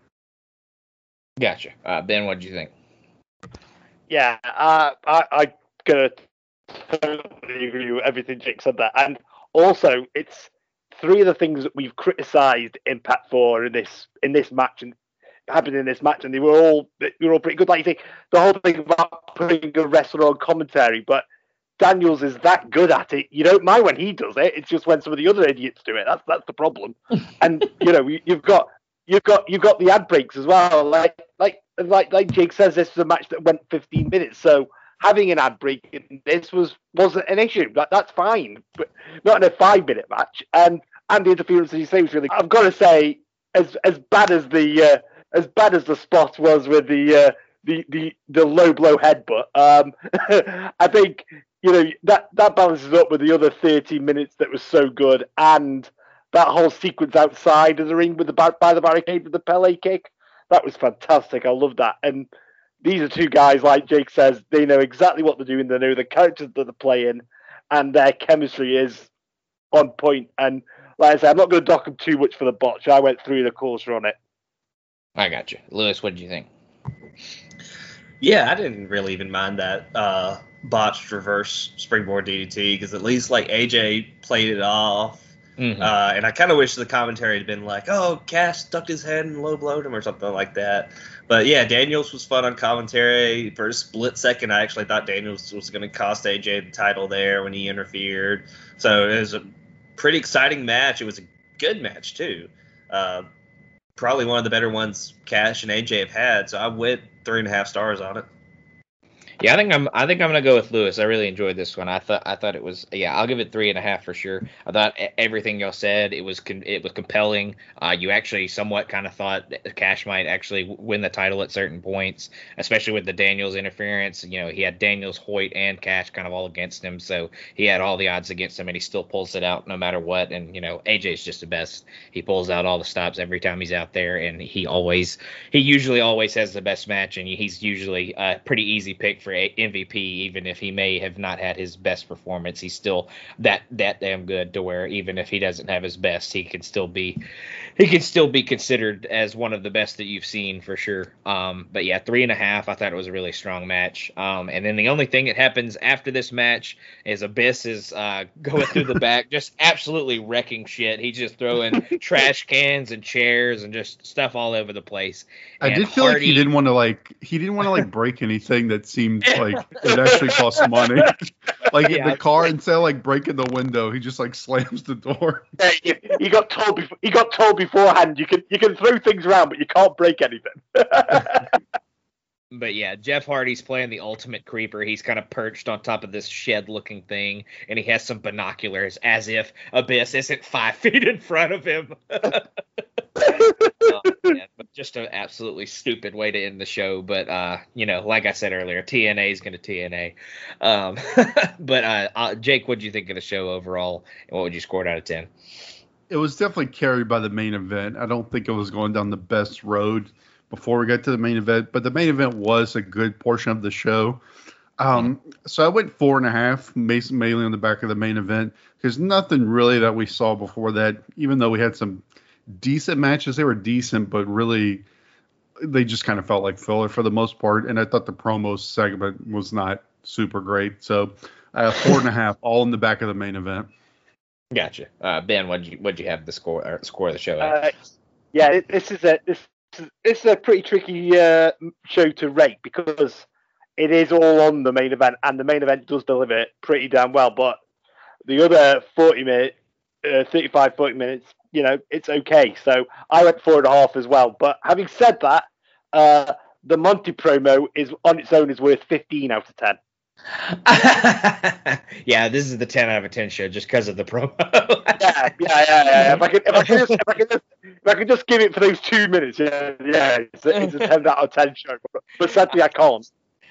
S1: Gotcha. Uh, Ben, what did you think?
S3: Yeah, uh, I, I'm going to totally agree with everything Jake said there. And also, it's three of the things that we've criticised Impact for in this in this match and happened in this match, and they were all they were all pretty good. Like you say, the whole thing about putting a wrestler on commentary, but Daniels is that good at it. You don't mind when he does it. It's just when some of the other idiots do it. That's that's the problem. And you know, you've got you've got you've got the ad breaks as well. Like like like like Jake says, this is a match that went fifteen minutes. So having an ad break in this was wasn't an issue. That that's fine, but not in a five minute match. And and the interference, as you say, was really. I've got to say, as as bad as the uh, as bad as the spot was with the uh, the the the low blow headbutt. Um, I think. You know, that, that balances up with the other thirty minutes that was so good, and that whole sequence outside of the ring with the by the barricade with the Pele kick. That was fantastic. I love that. And these are two guys, like Jake says, they know exactly what they're doing. They know the characters that they're playing, and their chemistry is on point. And like I said, I'm not going to dock them too much for the botch. I went through the course on it.
S1: I got you. Lewis, what did you think?
S4: Yeah, I didn't really even mind that uh, botched reverse springboard D D T, because at least like A J played it off. Mm-hmm. Uh, and I kind of wish the commentary had been like, oh, Cash stuck his head and low blowed him or something like that. But yeah, Daniels was fun on commentary. For a split second, I actually thought Daniels was going to cost A J the title there when he interfered. So it was a pretty exciting match. It was a good match, too. Uh, probably one of the better ones Cash and A J have had. So I went three and a half stars on it.
S1: Yeah, I think I'm. I think I'm gonna go with Lewis. I really enjoyed this one. I thought. I thought it was. Yeah, I'll give it three and a half for sure. I thought everything y'all said. It was. It was compelling. Uh, you actually somewhat kind of thought that Cash might actually win the title at certain points, especially with the Daniels interference. You know, he had Daniels, Hoyt, and Cash kind of all against him, so he had all the odds against him, and he still pulls it out no matter what. And you know, A J's just the best. He pulls out all the stops every time he's out there, and he always. He usually always has the best match, and he's usually a pretty easy pick for M V P, even if he may have not had his best performance. He's still that that damn good to where even if he doesn't have his best, he can still be he can still be considered as one of the best that you've seen for sure. Um, but yeah, three and a half. I thought it was a really strong match. Um, and then the only thing that happens after this match is Abyss is uh, going through the back, just absolutely wrecking shit. He's just throwing trash cans and chairs and just stuff all over the place.
S2: I
S1: and
S2: did feel
S1: Hardy,
S2: like he didn't want to like he didn't want to like break anything that seemed like it actually cost money. Like
S1: Yeah,
S2: in the car, instead of like breaking the window, he just like slams the door.
S3: Yeah, you, you got told before, you got told beforehand you can you can throw things around, but you can't break anything.
S1: But yeah, Jeff Hardy's playing the ultimate creeper. He's kind of perched on top of this shed-looking thing, and he has some binoculars, as if Abyss isn't five feet in front of him. uh, yeah, but just an absolutely stupid way to end the show. But uh, you know, like I said earlier, T N A is going to T N A. Um, but uh, uh, Jake, what did you think of the show overall, and what would you score it out of ten?
S2: It was definitely carried by the main event. I don't think it was going down the best road before we got to the main event, but the main event was a good portion of the show. Um, mm-hmm. So I went four and a half, mainly on the back of the main event, because nothing really that we saw before that, even though we had some decent matches, they were decent, but really they just kind of felt like filler for the most part. And I thought the promo segment was not super great. So I have four and a half, all in the back of the main event.
S1: Gotcha. Uh, Ben, what'd you what'd you have the score or score of the show at?
S3: Uh, yeah, this is a this. It's a pretty tricky uh, show to rate because it is all on the main event, and the main event does deliver it pretty damn well. But the other forty minutes, uh, thirty-five, forty minutes, you know, it's okay. So I went four and a half as well. But having said that, uh, the Monty promo is on its own is worth fifteen out of ten.
S1: Yeah, this is the ten out of a ten show just because of the promo.
S3: yeah, yeah, yeah, yeah. If I could, if I could just, if I could just, if I could just give it for those two minutes, yeah, yeah, it's a, it's a ten out of ten show. But, but sadly, I can't.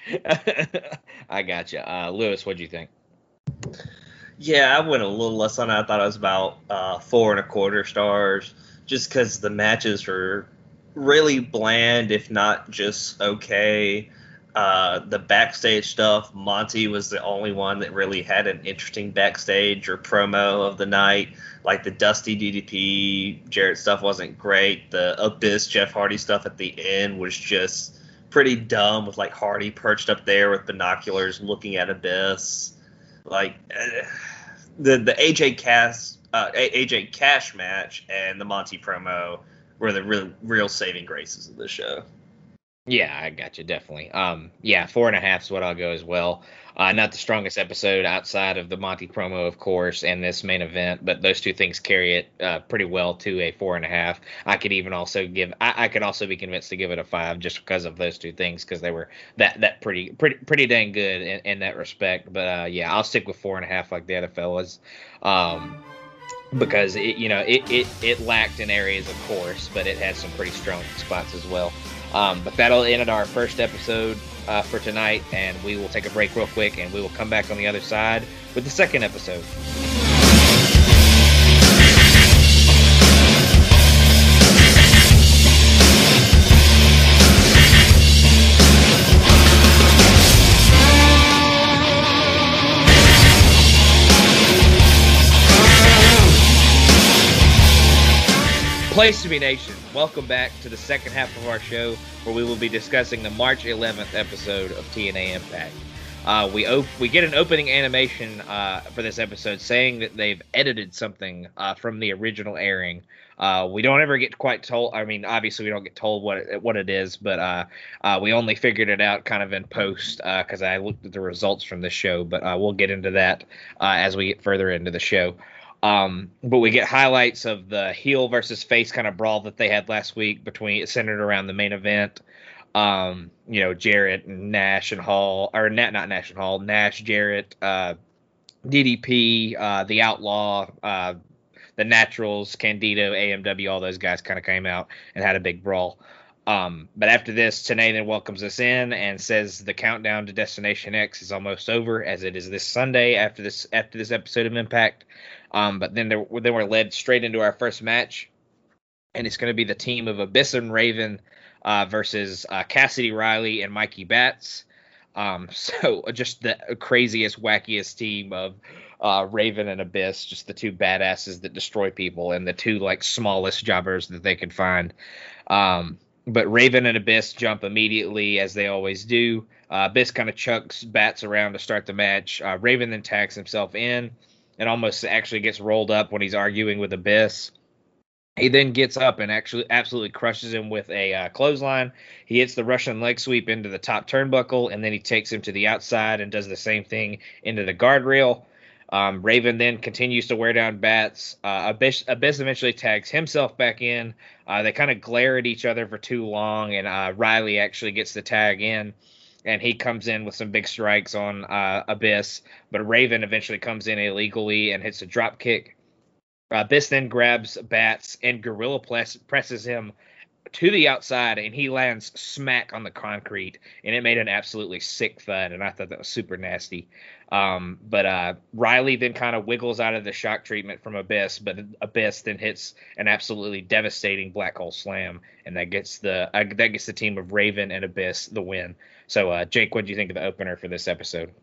S1: I gotcha. Uh, Lewis, what'd you think?
S4: Yeah, I went a little less on it. I thought it was about uh, four and a quarter stars, just because the matches were really bland, if not just okay. Uh, the backstage stuff, Monty was the only one that really had an interesting backstage or promo of the night. Like the Dusty D D P, Jarrett stuff wasn't great. The Abyss, Jeff Hardy stuff at the end was just pretty dumb, with like Hardy perched up there with binoculars looking at Abyss. Like uh, the the A J Cass uh, A J Cash match and the Monty promo were the real real saving graces of the show.
S1: Yeah, I got you, definitely. Um, yeah, four and a half is what I'll go as well. Uh, not the strongest episode outside of the Monty promo, of course, and this main event, but those two things carry it uh, pretty well to a four and a half. I could even also give, I, I could also be convinced to give it a five just because of those two things, because they were that that pretty pretty pretty dang good in, in that respect. But uh, yeah, I'll stick with four and a half like the other fellas. Um, because it, you know, it, it it lacked in areas, of course, but it had some pretty strong spots as well. Um, but that'll end our first episode uh, for tonight, and we will take a break real quick, and we will come back on the other side with the second episode. Place to be Nation, welcome back to the second half of our show, where we will be discussing the March eleventh episode of T N A Impact. Uh, we op- we get an opening animation uh, for this episode saying that they've edited something uh, from the original airing. Uh, we don't ever get quite told. I mean, obviously we don't get told what it, what it is, but uh, uh, we only figured it out kind of in post because uh, I looked at the results from the show. But uh, we'll get into that uh, as we get further into the show. Um, but we get highlights of the heel versus face kind of brawl that they had last week between centered around the main event. Um, you know, Jarrett and Nash and Hall, or not, not Nash and Hall, Nash, Jarrett, uh, D D P, uh, the Outlaw, uh, the Naturals, Candido, A M W, all those guys kind of came out and had a big brawl. Um, but after this, Tenay then welcomes us in and says the countdown to Destination X is almost over, as it is this Sunday after this after this episode of Impact. Um, but then there, then we're led straight into our first match, and it's going to be the team of Abyss and Raven uh, versus uh, Cassidy Riley and Mikey Batts. Um, so just the craziest, wackiest team of uh, Raven and Abyss, just the two badasses that destroy people and the two like smallest jobbers that they could find. Um, but Raven and Abyss jump immediately, as they always do. Uh, Abyss kind of chucks Batts around to start the match. Uh, Raven then tags himself in and almost actually gets rolled up when he's arguing with Abyss. He then gets up and actually absolutely crushes him with a uh, clothesline. He hits the Russian leg sweep into the top turnbuckle, and then he takes him to the outside and does the same thing into the guardrail. Um, Raven then continues to wear down Batts. Uh, Abyss, Abyss eventually tags himself back in. Uh, they kind of glare at each other for too long, and uh, Riley actually gets the tag in. And he comes in with some big strikes on uh, Abyss, but Raven eventually comes in illegally and hits a drop kick. Uh, Abyss then grabs Batts and gorilla press, presses him to the outside, and he lands smack on the concrete, and it made an absolutely sick thud, and I thought that was super nasty. Um, but uh, Riley then kind of wiggles out of the shock treatment from Abyss, but Abyss then hits an absolutely devastating black hole slam, and that gets the uh, that gets the team of Raven and Abyss the win. So, uh, Jake, what do you think of the opener for this episode?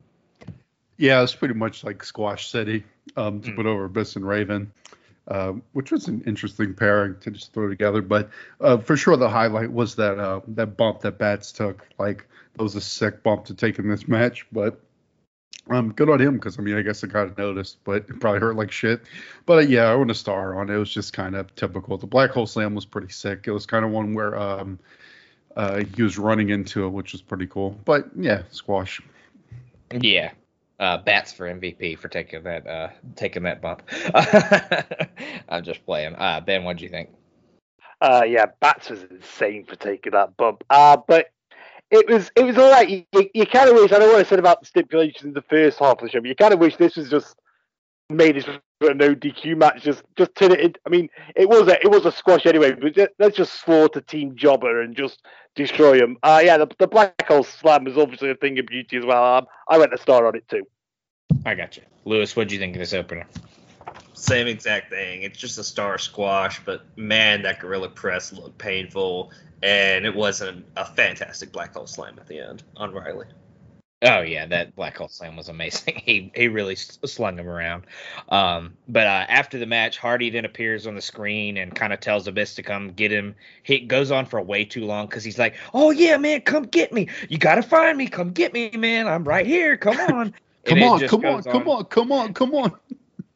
S2: Yeah, it's pretty much like Squash City um, to
S1: Mm.
S2: put over Abyss and Raven, uh, which was an interesting pairing to just throw together. But uh, for sure, the highlight was that uh, that bump that Batts took. Like, that was a sick bump to take in this match. But um, good on him, because, I mean, I guess I kind of noticed, but it probably hurt like shit. But, uh, yeah, I want to star on it. It was just kind of typical. The Black Hole Slam was pretty sick. It was kind of one where um, uh, he was running into it, which was pretty cool. But, yeah, Squash.
S1: Yeah. Uh, Batts for M V P for taking that uh, taking that bump. I'm just playing. Uh, Ben, what do you think?
S3: Uh, yeah, Batts was insane for taking that bump. Uh, but it was it was all right. You, you, you kind of wish, I know what I said about the stipulations in the first half of the show, but you kind of wish this was just made it a no D Q match. Just just turn it in. I mean, it was a it was a squash anyway, but just, let's just slaughter Team Jobber and just destroy him. Uh, yeah, the, the Black Hole Slam was obviously a thing of beauty as well. Um, I went to star on it too.
S1: I got you. Lewis, what do you think of this opener?
S4: Same exact thing. It's just a star squash, but man, that gorilla press looked painful, and it wasn't a fantastic black hole slam at the end on Riley.
S1: Oh yeah, that Black Hole Slam was amazing. He he really slung him around. Um, but uh, after the match, Hardy then appears on the screen and kind of tells Abyss to come get him. He goes on for way too long because he's like, "Oh yeah, man, come get me. You gotta find me. Come get me, man. I'm right here. Come on."
S2: Come on, come on, come on, come on, come on.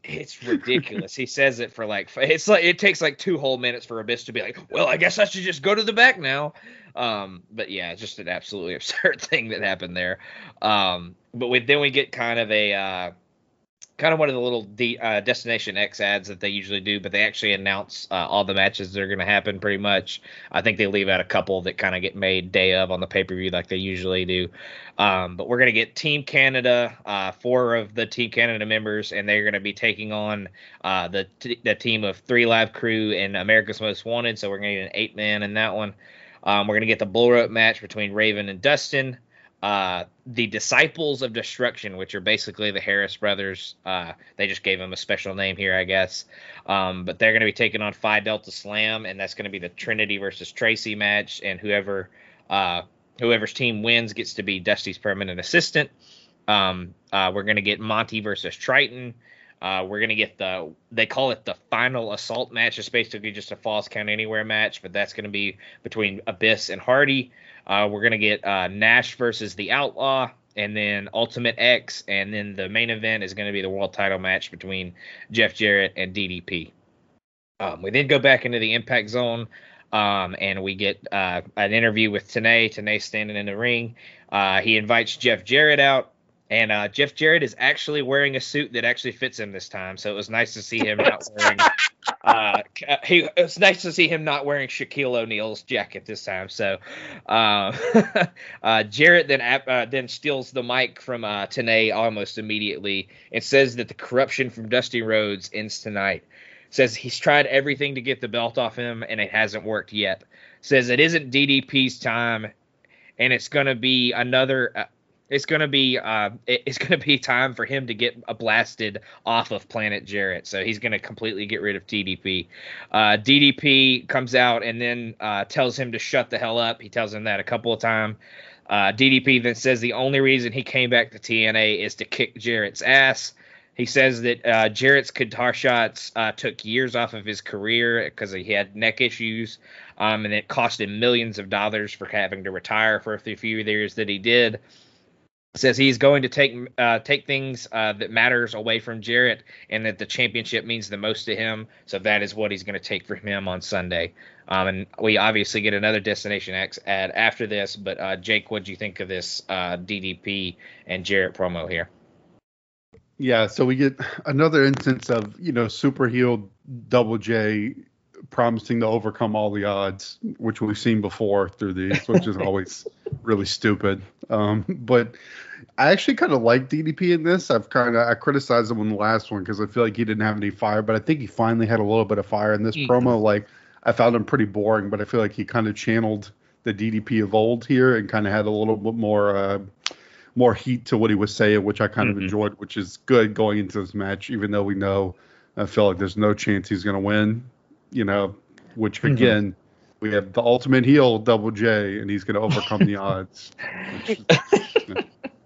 S1: It's ridiculous. He says it for like it's like it takes like two whole minutes for Abyss to be like, well, I guess I should just go to the back now. Um, but yeah, just an absolutely absurd thing that happened there. Um, but we, then we get kind of a uh, kind of one of the little de- uh, Destination X ads that they usually do, but they actually announce uh, all the matches that are going to happen pretty much. I think they leave out a couple that kind of get made day of on the pay-per-view like they usually do. Um, but we're going to get Team Canada, uh, four of the Team Canada members, and they're going to be taking on uh, the t- the team of Three Live Crew and America's Most Wanted, so we're going to get an eight-man in that one. Um, we're going to get the bull rope match between Raven and Dustin. Uh, the Disciples of Destruction, which are basically the Harris brothers. Uh, they just gave them a special name here, I guess. Um, but they're going to be taking on Phi Delta Slam, and that's going to be the Trinity versus Tracy match. And whoever uh, whoever's team wins gets to be Dusty's permanent assistant. Um, uh, we're going to get Monty versus Triton. Uh, we're going to get the, they call it the Final Assault match. It's basically just a Falls Count Anywhere match, but that's going to be between Abyss and Hardy. Uh, we're going to get uh, Nash versus the Outlaw, and then Ultimate X, and then the main event is going to be the world title match between Jeff Jarrett and D D P. Um, we then go back into the Impact Zone, um, and we get uh, an interview with Tenay. Tenay standing in the ring. Uh, he invites Jeff Jarrett out. And uh, Jeff Jarrett is actually wearing a suit that actually fits him this time, so it was nice to see him not wearing. Uh, he it was nice to see him not wearing Shaquille O'Neal's jacket this time. So, uh, uh, Jarrett then uh, then steals the mic from uh, Tenay almost immediately and says that the corruption from Dusty Rhodes ends tonight. Says he's tried everything to get the belt off him and it hasn't worked yet. Says it isn't D D P's time, and it's gonna be another. Uh, It's gonna be uh, it's gonna be time for him to get a blasted off of Planet Jarrett. So he's gonna completely get rid of D D P. Uh, D D P comes out and then uh, tells him to shut the hell up. He tells him that a couple of times. Uh, D D P then says the only reason he came back to T N A is to kick Jarrett's ass. He says that uh, Jarrett's guitar shots uh, took years off of his career because he had neck issues, um, and it cost him millions of dollars for having to retire for the few years that he did. Says he's going to take uh, take things uh, that matters away from Jarrett, and that the championship means the most to him. So that is what he's going to take from him on Sunday. Um, and we obviously get another Destination X ad after this. But uh, Jake, what do you think of this uh, D D P and Jarrett promo here?
S2: Yeah, so we get another instance of, you know, super heel Double J promising to overcome all the odds, which we've seen before through these, which is always really stupid. Um, but I actually kind of like D D P in this. I've kind of I criticized him in the last one because I feel like he didn't have any fire, but I think he finally had a little bit of fire in this mm-hmm. promo. Like, I found him pretty boring, but I feel like he kind of channeled the D D P of old here and kind of had a little bit more uh, more heat to what he was saying, which I kind mm-hmm. of enjoyed, which is good going into this match, even though we know I feel like there's no chance he's going to win. You know, which again, mm-hmm. we have the ultimate heel Double J, and he's going to overcome the odds. Which, yeah.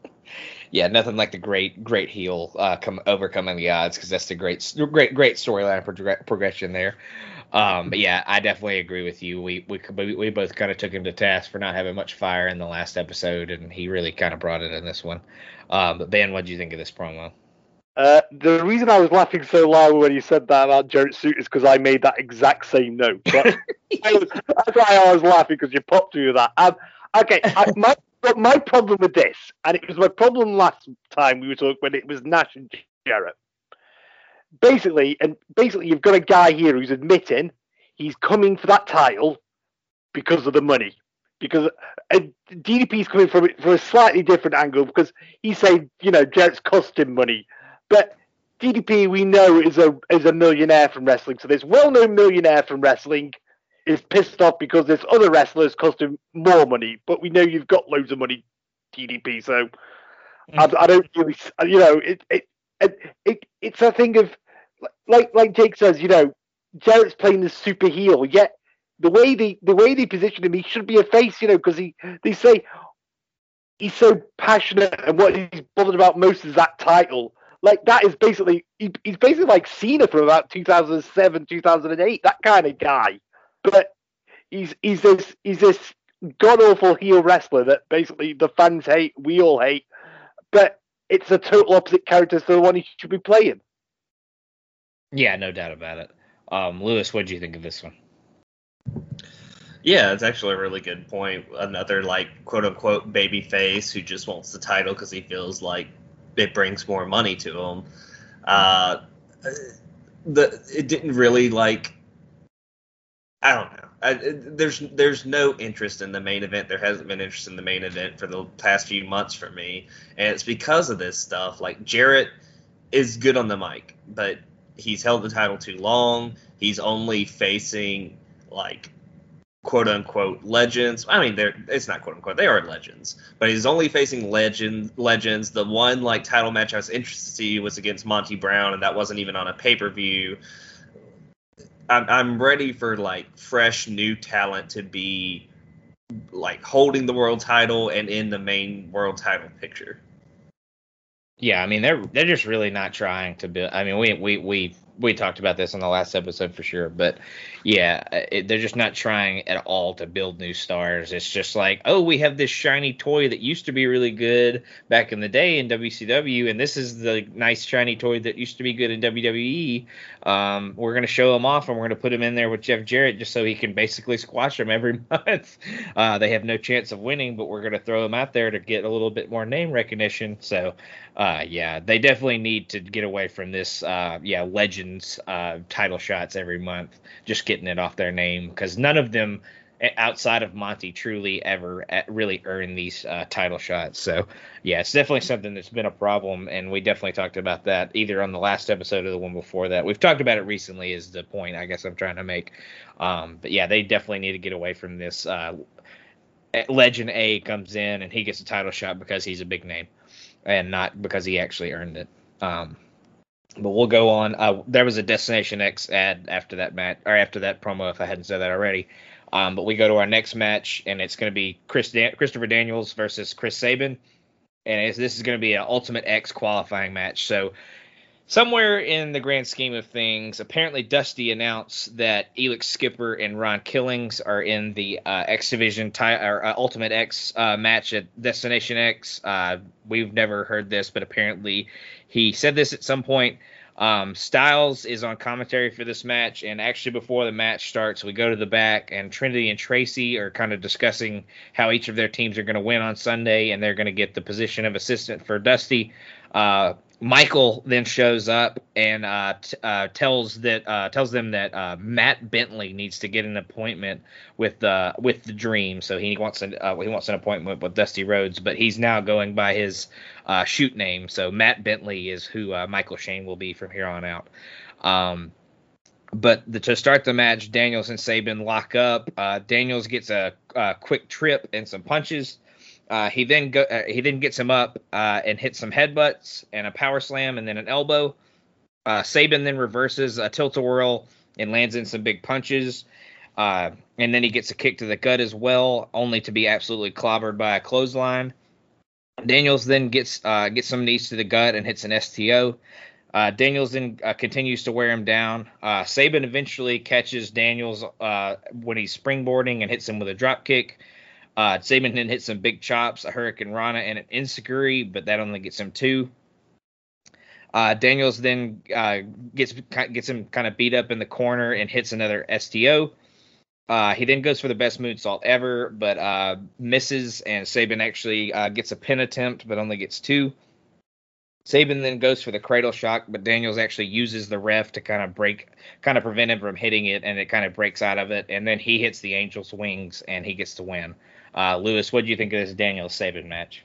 S1: yeah, nothing like the great, great heel uh, come overcoming the odds, because that's the great, great, great storyline prog- progression there. Um, but yeah, I definitely agree with you. We we we both kind of took him to task for not having much fire in the last episode, and he really kind of brought it in this one. Um, but Ben, what did you think of this promo?
S3: Uh, the reason I was laughing so loud when you said that about Jarrett's suit is because I made that exact same note. But that's why I was laughing, because you popped through that. Um, okay, I, my my problem with this, and it was my problem last time we were talking when it was Nash and Jarrett. Basically, and basically, you've got a guy here who's admitting he's coming for that title because of the money. Because uh, D D P's coming from it for a slightly different angle, because he's saying, you know, Jarrett's cost him money. But D D P, we know, is a is a millionaire from wrestling. So this well-known millionaire from wrestling is pissed off because this other wrestlers cost him more money. But we know you've got loads of money, D D P. So mm-hmm. I, I don't really, you know, it it, it it it's a thing of, like like Jake says, you know, Jarrett's playing the super heel. Yet the way they the way they position him, he should be a face, you know, because he they say he's so passionate, and what he's bothered about most is that title. Like, that is basically, he, he's basically like Cena from about two thousand seven, two thousand eight, that kind of guy. But he's he's this he's this god-awful heel wrestler that basically the fans hate, we all hate. But it's a total opposite character to the one he should be playing.
S1: Yeah, no doubt about it. Um, Lewis, what do you think of this one?
S4: Yeah, it's actually a really good point. Another like quote unquote baby face who just wants the title because he feels like it brings more money to him. Uh, the it didn't really like. I don't know. I, it, there's there's no interest in the main event. There hasn't been interest in the main event for the past few months for me, and it's because of this stuff. Like Jarrett is good on the mic, but he's held the title too long. He's only facing like quote unquote legends. I mean, they're it's not quote unquote. They are legends, but he's only facing legend legends. The one like title match I was interested to see was against Monty Brown, and that wasn't even on a pay per view. I'm I'm ready for like fresh new talent to be like holding the world title and in the main world title picture.
S1: Yeah, I mean they're they're just really not trying to build. I mean we we we we talked about this on the last episode for sure, but yeah, it, they're just not trying at all to build new stars. It's just like, oh, we have this shiny toy that used to be really good back in the day in W C W, and this is the nice shiny toy that used to be good in W W E. Um, we're gonna show him off, and we're gonna put him in there with Jeff Jarrett just so he can basically squash him every month. Uh, they have no chance of winning, but we're gonna throw him out there to get a little bit more name recognition. So. Uh, yeah, they definitely need to get away from this, uh, yeah, Legends uh, title shots every month, just getting it off their name, because none of them outside of Monty truly ever really earn these uh, title shots. So, yeah, it's definitely something that's been a problem, and we definitely talked about that either on the last episode or the one before that. We've talked about it recently is the point I guess I'm trying to make. Um, but, yeah, they definitely need to get away from this. Uh, Legend A comes in, and he gets a title shot because he's a big name. And not because he actually earned it. Um, but we'll go on. Uh, there was a Destination X ad after that match, or after that promo, if I hadn't said that already. Um, but we go to our next match, and it's going to be Chris Dan- Christopher Daniels versus Chris Sabin, and this is going to be an Ultimate X qualifying match. So somewhere in the grand scheme of things, apparently Dusty announced that Elix Skipper and Ron Killings are in the uh, X Division ti- or uh, Ultimate X uh, match at Destination X. Uh, we've never heard this, but apparently he said this at some point. Um, Styles is on commentary for this match, and actually before the match starts, we go to the back, and Trinity and Tracy are kind of discussing how each of their teams are going to win on Sunday, and they're going to get the position of assistant for Dusty. Uh, Michael then shows up and uh, t- uh, tells that uh, tells them that uh, Matt Bentley needs to get an appointment with uh, with the Dream. So he wants an uh, he wants an appointment with Dusty Rhodes, but he's now going by his uh, shoot name. So Matt Bentley is who uh, Michael Shane will be from here on out. Um, but the, to start the match, Daniels and Sabin lock up. Uh, Daniels gets a, a quick trip and some punches. Uh, he then go, uh, he then gets him up uh, and hits some headbutts and a power slam and then an elbow. Uh, Sabin then reverses a tilt-a-whirl and lands in some big punches. Uh, and then he gets a kick to the gut as well, only to be absolutely clobbered by a clothesline. Daniels then gets uh, gets some knees to the gut and hits an S T O. Uh, Daniels then uh, continues to wear him down. Uh, Sabin eventually catches Daniels uh, when he's springboarding and hits him with a drop kick. Uh, Sabin then hits some big chops, a Hurricane Rana, and an Enziguri, but that only gets him two. Uh, Daniels then uh, gets gets him kind of beat up in the corner and hits another S T O. Uh, he then goes for the best moonsault ever, but uh, misses, and Sabin actually uh, gets a pin attempt, but only gets two. Sabin then goes for the cradle shock, but Daniels actually uses the ref to kind of break, kind of prevent him from hitting it, and it kind of breaks out of it. And then he hits the Angel's wings, and he gets to win. Uh, Lewis, what do you think of this Daniels Sabin match?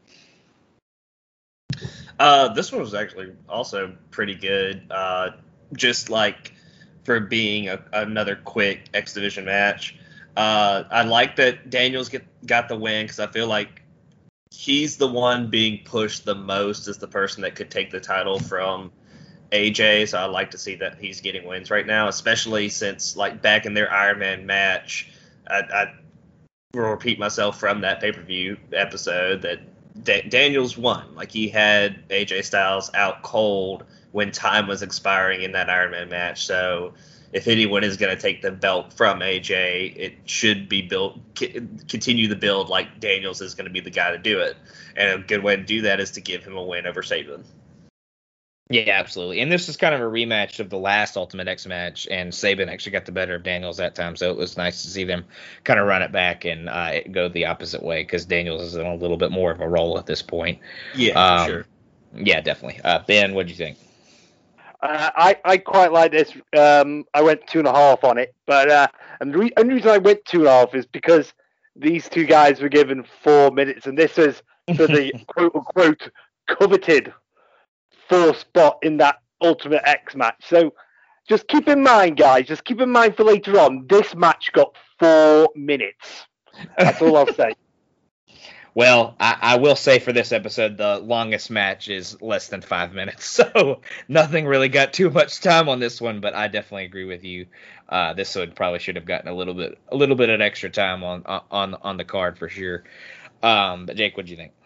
S4: Uh, this one was actually also pretty good. Uh, just like for being a, another quick X Division match. Uh, I like that Daniels get got the win because I feel like he's the one being pushed the most as the person that could take the title from A J. So I like to see that he's getting wins right now, especially since like back in their Iron Man match, I, I will repeat myself from that pay-per-view episode that Da- Daniels won. Like he had A J Styles out cold when time was expiring in that Iron Man match. So if anyone is going to take the belt from A J, it should be built, continue the build like Daniels is going to be the guy to do it. And a good way to do that is to give him a win over Sabin.
S1: Yeah, absolutely. And this is kind of a rematch of the last Ultimate X match, and Sabin actually got the better of Daniels that time, so it was nice to see them kind of run it back and uh, it go the opposite way because Daniels is in a little bit more of a role at this point.
S4: Yeah,
S1: um,
S4: for sure.
S1: Yeah, definitely. Uh, Ben, what do you think?
S3: Uh, I, I quite like this. Um, I went two and a half on it, but uh, and the re- only reason I went two and a half is because these two guys were given four minutes, and this is for the quote unquote coveted four spot in that Ultimate X match. So just keep in mind, guys, just keep in mind for later on, this match got four minutes. That's all I'll say.
S1: Well, I, I will say for this episode, the longest match is less than five minutes, so nothing really got too much time on this one. But I definitely agree with you. Uh, this one probably should have gotten a little bit, a little bit of extra time on on on the card for sure. Um, but Jake, what do you think?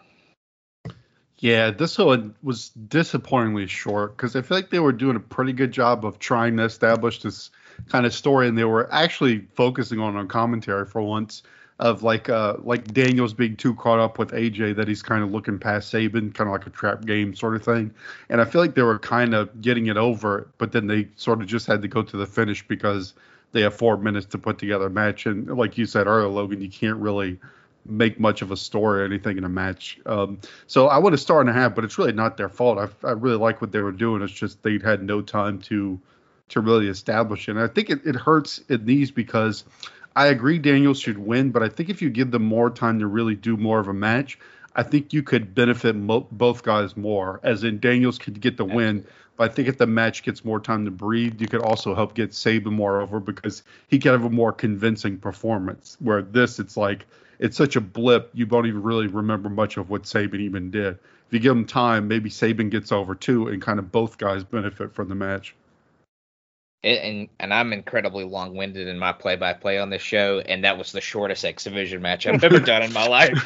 S2: Yeah, this one was disappointingly short because I feel like they were doing a pretty good job of trying to establish this kind of story, and they were actually focusing on on commentary for once of like uh like Daniels being too caught up with A J that he's kind of looking past Sabin, kind of like a trap game sort of thing. And I feel like they were kind of getting it over, but then they sort of just had to go to the finish because they have four minutes to put together a match. And like you said earlier, Logan, you can't really make much of a story or anything in a match. Um, so I would have star and a half, but it's really not their fault. I, I really like what they were doing. It's just they had no time to to really establish it. And I think it, it hurts in these because I agree Daniels should win, but I think if you give them more time to really do more of a match, I think you could benefit mo- both guys more, as in Daniels could get the win. Absolutely. But I think if the match gets more time to breathe, you could also help get Sabin more over because he could have a more convincing performance. Where this, it's like, it's such a blip, you don't even really remember much of what Sabin even did. If you give him time, maybe Sabin gets over too, and kind of both guys benefit from the match.
S1: And and I'm incredibly long-winded in my play-by-play on this show, and that was the shortest X Division match I've ever done in my life.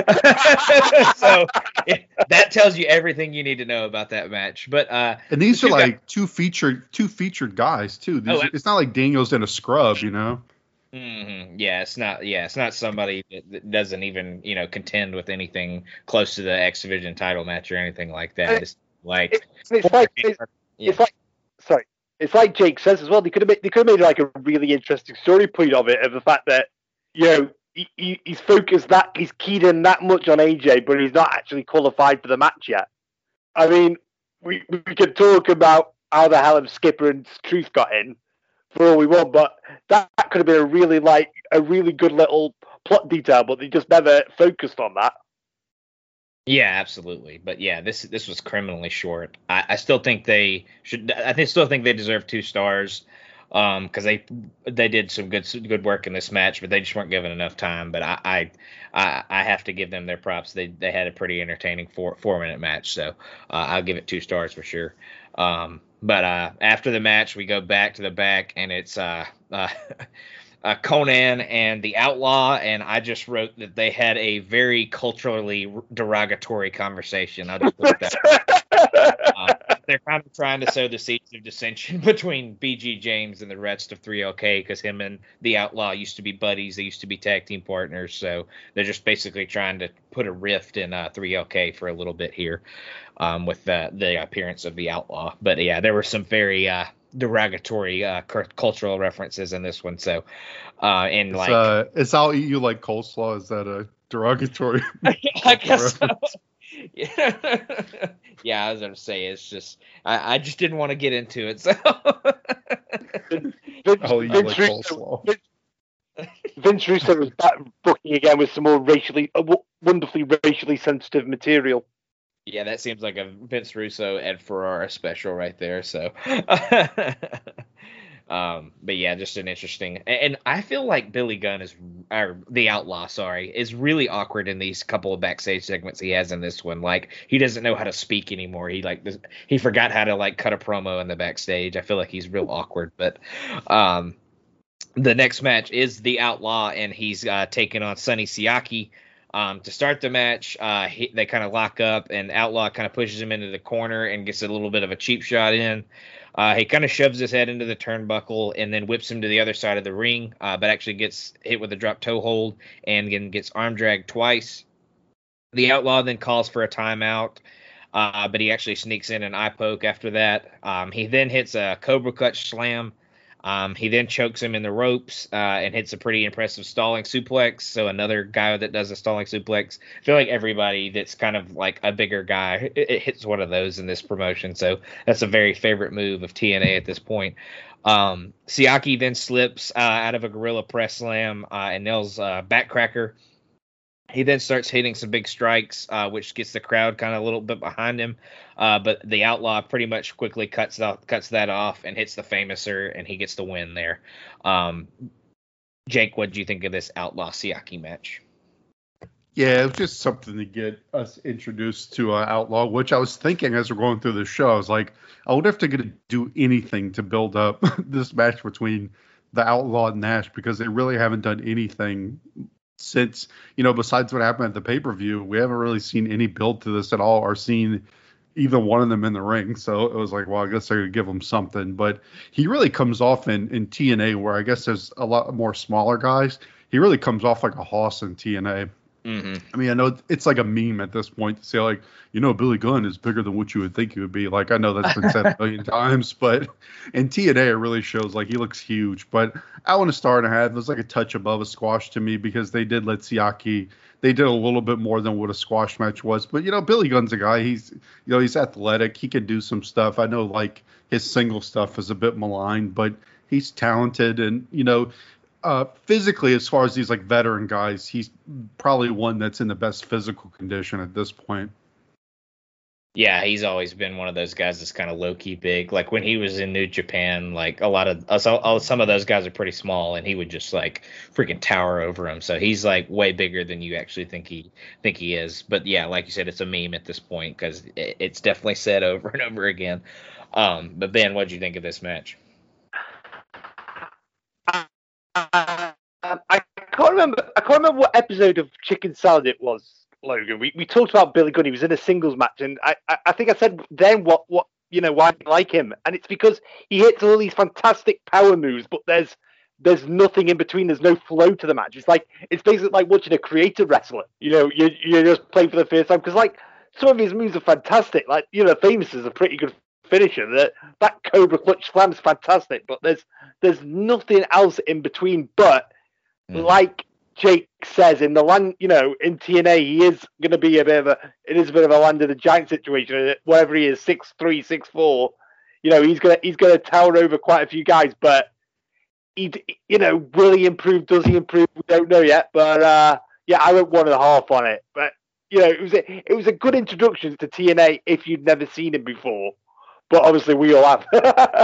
S1: So it, that tells you everything you need to know about that match. But uh,
S2: and these are like got, two featured two featured guys too. These, oh, it's not like Daniels in a scrub, you know.
S1: Mm-hmm. Yeah, it's not. Yeah, it's not somebody that, that doesn't even you know contend with anything close to the X Division title match or anything like that. It's like
S3: it, it's like it's, yeah. it's like sorry. It's like Jake says as well. They could have made, they could have made like a really interesting story point of it, of the fact that you know he, he, he's focused that he's keyed in that much on A J, but he's not actually qualified for the match yet. I mean, we we could talk about how the hell Skipper and Truth got in for all we want, but that, that could have been a really like a really good little plot detail, but they just never focused on that.
S1: Yeah, absolutely. But yeah, this this was criminally short. I, I still think they should. I think, still think they deserve two stars, um, because they they did some good good work in this match, but they just weren't given enough time. But I I, I, I have to give them their props. They they had a pretty entertaining four four minute match, so uh, I'll give it two stars for sure. Um, but uh, after the match, we go back to the back, and it's uh. uh Uh, Konnan and the Outlaw, and I just wrote that they had a very culturally derogatory conversation. I'll just put that. uh, they're kind of trying to sow the seeds of dissension between B G James and the rest of three L K because him and the Outlaw used to be buddies. They used to be tag team partners, so they're just basically trying to put a rift in uh, three L K for a little bit here um, with the, the appearance of the Outlaw. But yeah, there were some very uh, derogatory uh, cultural references in this one. So, uh, and
S2: it's,
S1: like,
S2: uh, it's I'll eat you like coleslaw. Is that a derogatory?
S1: I guess so. Yeah. Yeah, I was gonna say it's just I, I just didn't want to get into it. So,
S2: I'll eat you like coleslaw.
S3: Vince, Vince Russo was back booking again with some more racially, uh, wonderfully racially sensitive material.
S1: Yeah, that seems like a Vince Russo, Ed Ferrara special right there. So, um, but yeah, just an interesting. And I feel like Billy Gunn is, or the Outlaw, sorry, is really awkward in these couple of backstage segments he has in this one. Like he doesn't know how to speak anymore. He like he forgot how to like cut a promo in the backstage. I feel like he's real awkward. But, um, the next match is the Outlaw, and he's uh, taking on Sonny Siaki. Um, to start the match, uh, he, they kind of lock up, and Outlaw kind of pushes him into the corner and gets a little bit of a cheap shot in. Uh, he kind of shoves his head into the turnbuckle and then whips him to the other side of the ring, uh, but actually gets hit with a drop toe hold and again gets arm dragged twice. The Outlaw then calls for a timeout. uh, but he actually sneaks in an eye poke after that. Um, he then hits a Cobra Clutch Slam. Um, he then chokes him in the ropes uh, and hits a pretty impressive stalling suplex. So another guy that does a stalling suplex. I feel like everybody that's kind of like a bigger guy, it, it hits one of those in this promotion. So that's a very favorite move of T N A at this point. Um, Siaki then slips uh, out of a gorilla press slam uh, and nails uh, backcracker. He then starts hitting some big strikes, uh, which gets the crowd kind of a little bit behind him. Uh, but the Outlaw pretty much quickly cuts off, cuts that off and hits the Famouser, and he gets the win there. Um, Jake, what did you think of this Outlaw Siaki match?
S2: Yeah, it was just something to get us introduced to uh, Outlaw, which I was thinking as we're going through the show. I was like, I wonder if they're going to do anything to build up this match between the Outlaw and Nash, because they really haven't done anything since, you know, besides what happened at the pay-per-view. We haven't really seen any build to this at all, or seen either one of them in the ring. So it was like, well, I guess they're going to give him something. But he really comes off in, in T N A, where I guess there's a lot more smaller guys. He really comes off like a hoss in T N A. Mm-hmm. I mean, I know it's like a meme at this point to say, like, you know, Billy Gunn is bigger than what you would think he would be. Like, I know that's been said a million times, but in T N A, it really shows, like, he looks huge. But I want a star and a half. It was like a touch above a squash to me, because they did let Siaki, they did a little bit more than what a squash match was. But, you know, Billy Gunn's a guy. He's, you know, he's athletic. He can do some stuff. I know, like, his single stuff is a bit maligned, but he's talented. And, you know, Uh, physically, as far as these like veteran guys, he's probably one that's in the best physical condition at this point.
S1: Yeah, he's always been one of those guys that's kind of low key big. Like when he was in New Japan, like a lot of uh, so, uh, some of those guys are pretty small, and he would just like freaking tower over them. So he's like way bigger than you actually think he think he is. But yeah, like you said, it's a meme at this point, because it, it's definitely said over and over again. Um, but Ben, what did you think of this match?
S3: Uh, I can't remember. I can't remember what episode of Chicken Salad it was, Logan. We we talked about Billy Gunn. He was in a singles match, and I, I, I think I said then what what you know why I like him, and it's because he hits all these fantastic power moves, but there's there's nothing in between. There's no flow to the match. It's like it's basically like watching a creative wrestler. You know, you you're just playing for the first time, because like some of his moves are fantastic. Like, you know, Famous is a pretty good finisher. That that Cobra Clutch Slam is fantastic, but there's there's nothing else in between. But mm. like Jake says, in the land, you know, in T N A, he is going to be a bit of a it is a bit of a land of the giant situation. Whatever he is, six three, six four, you know, he's gonna he's gonna tower over quite a few guys. But he, you know, will he improve? Does he improve? We don't know yet. But uh, yeah, I went one and a half on it. But you know, it was a, it was a good introduction to T N A if you'd never seen him before. But obviously, we all have.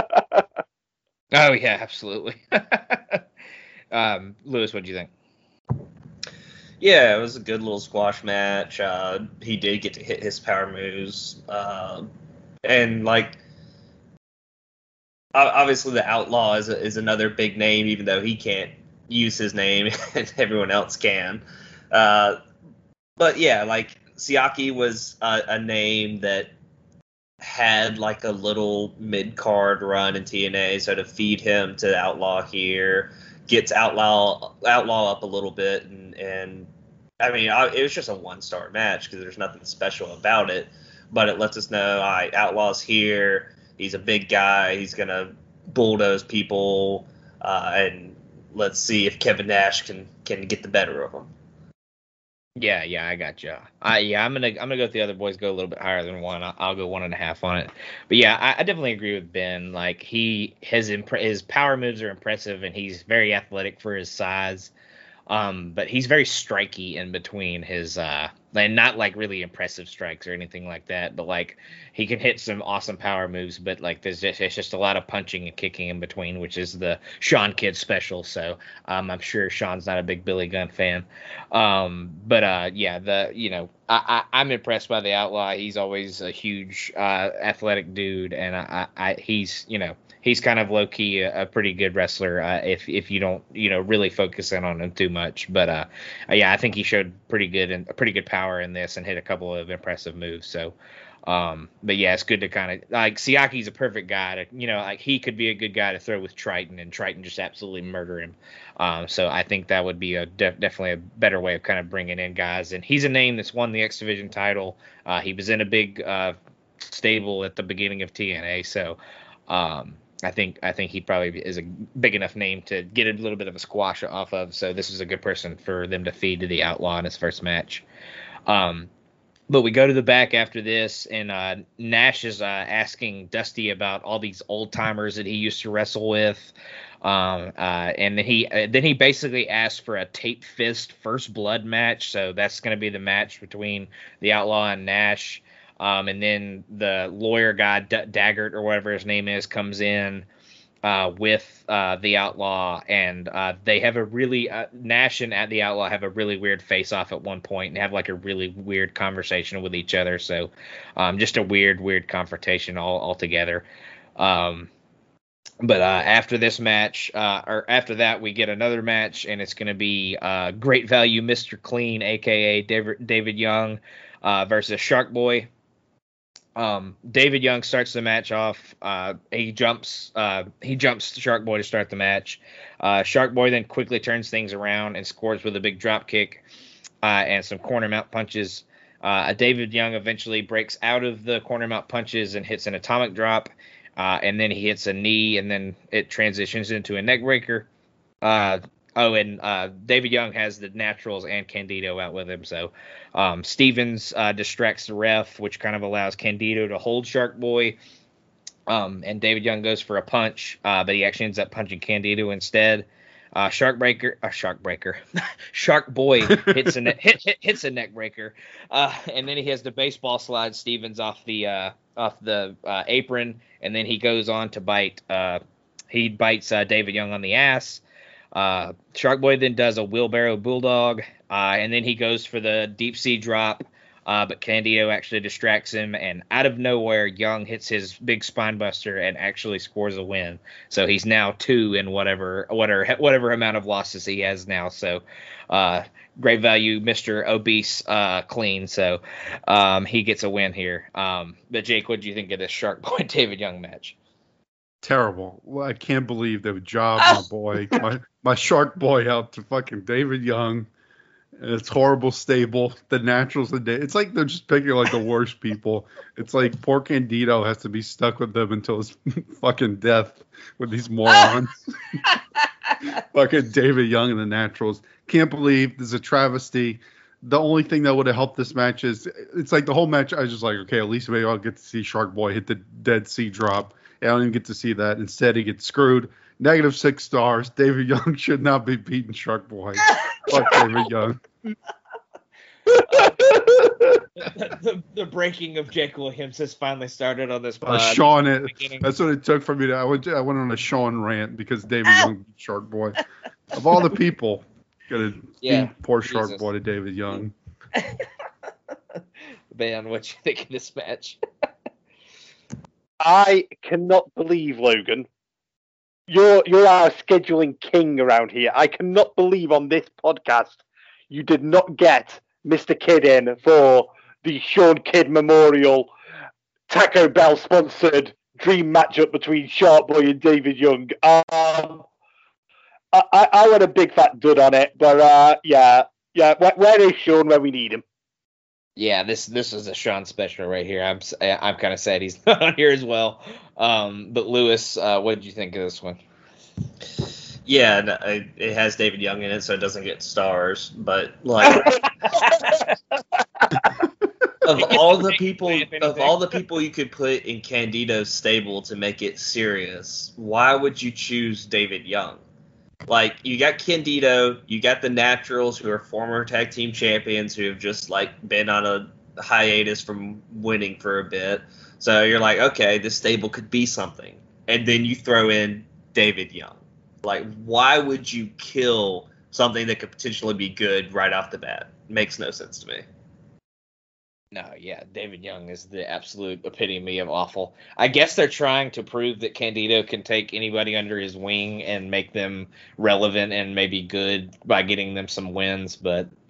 S1: Oh yeah, absolutely. um, Lewis, what do you think?
S4: Yeah, it was a good little squash match. Uh, he did get to hit his power moves, uh, and like obviously, the Outlaw is a, is another big name, even though he can't use his name and everyone else can. Uh, but yeah, like Siaki was a, a name that had like a little mid-card run in T N A, so to feed him to Outlaw here gets Outlaw Outlaw up a little bit, and and I mean I, it was just a one-star match because there's nothing special about it, but it lets us know, all right, Outlaw's here, he's a big guy, he's gonna bulldoze people, uh, and let's see if Kevin Nash can can get the better of him.
S1: Yeah, yeah, I got you. I yeah, I'm gonna I'm gonna go with the other boys. Go a little bit higher than one. I'll, I'll go one and a half on it. But yeah, I, I definitely agree with Ben. Like he his imp- his power moves are impressive, and he's very athletic for his size. Um, but he's very striky in between his uh, and not like really impressive strikes or anything like that. But like he can hit some awesome power moves. But like there's just it's just a lot of punching and kicking in between, which is the Sean Kidd special. So um, I'm sure Sean's not a big Billy Gunn fan. Um, but uh, yeah, the you know I, I I'm impressed by the Outlaw. He's always a huge uh, athletic dude, and I, I he's you know. He's kind of low key a, a pretty good wrestler uh, if if you don't you know really focus in on him too much. But uh, yeah, I think he showed pretty good and pretty good power in this and hit a couple of impressive moves. So, um, but yeah, it's good to kind of like Siaki's a perfect guy to you know like he could be a good guy to throw with Triton, and Triton just absolutely murder him. Um, so I think that would be a def- definitely a better way of kind of bringing in guys. And he's a name that's won the X Division title. Uh, he was in a big uh, stable at the beginning of T N A. So um, I think I think he probably is a big enough name to get a little bit of a squash off of. So this is a good person for them to feed to the Outlaw in his first match. Um, but we go to the back after this, and uh, Nash is uh, asking Dusty about all these old timers that he used to wrestle with. Um, uh, and then he uh, then he basically asked for a tape fist first blood match. So that's going to be the match between the Outlaw and Nash. Um, and then the lawyer guy, D- Daggert or whatever his name is, comes in uh, with uh, the Outlaw, and uh, they have a really uh, Nash and the Outlaw have a really weird face off at one point and have like a really weird conversation with each other. So um, just a weird, weird confrontation all altogether. Um, But uh, after this match, uh, or after that, we get another match, and it's going to be uh, Great Value Mister Clean, a k a. David, David Young, uh, versus Shark Boy. Um, David Young starts the match off. Uh, he jumps uh, he jumps Shark Boy to start the match. Uh, Shark Boy then quickly turns things around and scores with a big drop kick uh, and some corner mount punches. Uh, David Young eventually breaks out of the corner mount punches and hits an atomic drop. Uh, and then he hits a knee, and then it transitions into a neck breaker. Uh, oh, and uh, David Young has the Naturals and Candido out with him. So um, Stevens uh, distracts the ref, which kind of allows Candido to hold Shark Boy. Um, and David Young goes for a punch, uh, but he actually ends up punching Candido instead. Uh, Shark breaker, uh, Shark breaker, Shark Boy hits a ne- hit, hit, hits a neck breaker, uh, and then he has the baseball slide Stevens off the uh, off the uh, apron, and then he goes on to bite. Uh, he bites uh, David Young on the ass. Uh, Shark Boy then does a wheelbarrow bulldog, uh, and then he goes for the deep sea drop. Uh, but Candido actually distracts him, and out of nowhere, Young hits his big spine buster and actually scores a win. So he's now two in whatever whatever whatever amount of losses he has now. So uh, Great Value, Mister Obese uh, Clean. So um, he gets a win here. Um, but Jake, what do you think of this Shark Boy David Young match?
S2: Terrible. Well, I can't believe they would job my boy, my my Shark Boy out to fucking David Young. It's horrible stable. The Naturals, it's like they're just picking like the worst people. It's like poor Candido has to be stuck with them until his fucking death with these morons. Fucking David Young and the Naturals. Can't believe this is a travesty. The only thing that would have helped this match is it's like the whole match. I was just like, okay, at least maybe I'll get to see Shark Boy hit the Dead Sea drop. I don't even get to see that. Instead, he gets screwed. Negative six stars. David Young should not be beating Shark Boy. Fuck David Young.
S1: uh, the, the, the breaking of Jake Williams has finally started on this pod.
S2: Uh, Sean, it, that's what it took for me to. I went, I went on a Sean rant because David Young beat Shark Boy. Of all the people, gonna
S1: yeah,
S2: beat poor Shark
S1: Jesus.
S2: Boy to David Young.
S1: Ben, what you think of this match?
S3: I cannot believe, Logan. You're you're our scheduling king around here. I cannot believe on this podcast you did not get Mister Kidd in for the Sean Kidd Memorial Taco Bell sponsored dream matchup between Shark Boy and David Young. Um, I, I, I went a big fat dud on it, but uh, yeah, yeah. Where, where is Sean when we need him?
S1: Yeah, this this is a Sean special right here. I'm I'm kind of sad he's not on here as well. Um, but Lewis, uh, what did you think of this one?
S4: Yeah, no, it it has David Young in it, so it doesn't get stars. But like, of all the people, of all the people you could put in Candido's stable to make it serious, why would you choose David Young? Like, you got Candido, you got the Naturals, who are former tag team champions, who have just like been on a hiatus from winning for a bit. So you're like, okay, this stable could be something, and then you throw in David Young. Like, why would you kill something that could potentially be good right off the bat? Makes no sense to me.
S1: No, yeah, David Young is the absolute epitome of awful. I guess they're trying to prove that Candido can take anybody under his wing and make them relevant and maybe good by getting them some wins, but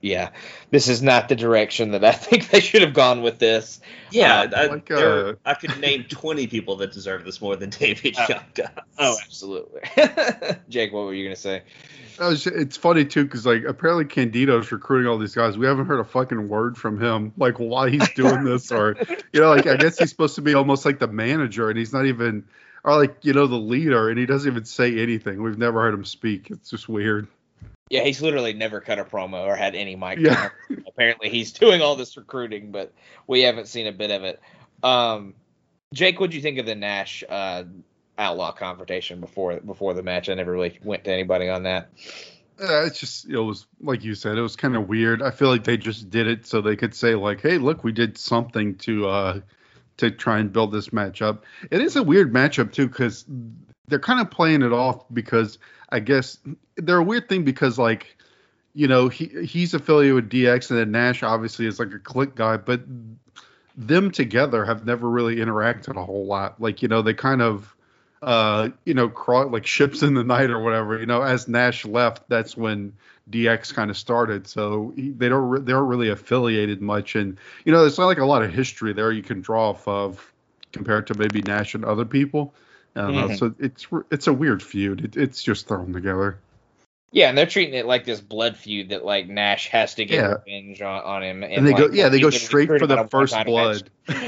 S1: Yeah, this is not the direction that I think they should have gone with this.
S4: Yeah,
S1: Uh,
S4: I,
S2: like,
S4: there,
S2: uh,
S4: I could name twenty people that deserve this more than David
S1: Oh.
S4: Young does.
S1: Oh, absolutely. Jake, what were you gonna say?
S2: That was- It's funny too, because like apparently Candido's recruiting all these guys. We haven't heard a fucking word from him, like why he's doing this, or you know, like I guess he's supposed to be almost like the manager, and he's not even, or like you know the leader, and he doesn't even say anything. We've never heard him speak. It's just weird.
S1: Yeah, he's literally never cut a promo or had any mic.
S2: Yeah.
S1: time. Apparently, he's doing all this recruiting, but we haven't seen a bit of it. Um, Jake, what'd you think of the Nash uh, Outlaw confrontation before before the match? I never really went to anybody on that.
S2: Uh, it's just it was like you said, it was kind of weird. I feel like they just did it so they could say like, "Hey, look, we did something to uh to try and build this matchup." It is a weird matchup too because they're kind of playing it off because I guess they're a weird thing because like you know he he's affiliated with D X and then Nash obviously is like a click guy, but them together have never really interacted a whole lot. Like you know they kind of. Uh, you know, craw- like ships in the night or whatever. You know, as Nash left, that's when D X kind of started. So he, they don't re- they aren't really affiliated much, and you know, there's not like a lot of history there you can draw off of compared to maybe Nash and other people. I don't know.
S1: Mhm.
S2: So it's it's a weird feud. It, it's just thrown together.
S1: Yeah, and they're treating it like this blood feud that like Nash has to get
S2: Yeah.
S1: revenge on, on him. And,
S2: And they go,
S1: like,
S2: yeah, they go
S1: he's been
S2: straight for
S1: recruited
S2: the
S1: on a
S2: first
S1: one-time
S2: blood.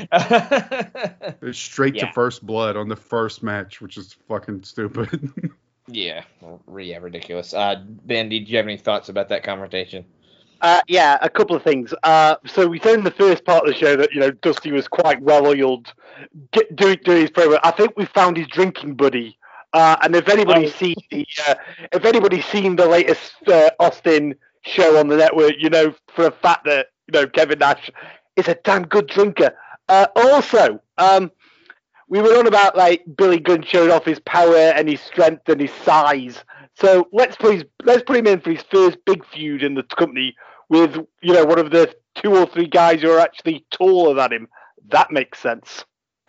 S1: match.
S2: They're straight
S1: Yeah.
S2: to first blood on the first match, which is fucking stupid.
S1: yeah, well, yeah, ridiculous. Uh, Ben, did you have any thoughts about that confrontation?
S3: Uh, yeah, a couple of things. Uh, so we said in the first part of the show that you know Dusty was quite well oiled get, doing doing his program. I think we found his drinking buddy. Uh, and if anybody's
S1: Oh.
S3: seen the, uh, if anybody's seen the latest uh, Austin show on the network, you know for a fact that you know Kevin Nash is a damn good drinker. Uh, also, um, we were on about like Billy Gunn showing off his power and his strength and his size. So let's put his, let's put him in for his first big feud in the company with you know one of the two or three guys who are actually taller than him. That makes sense.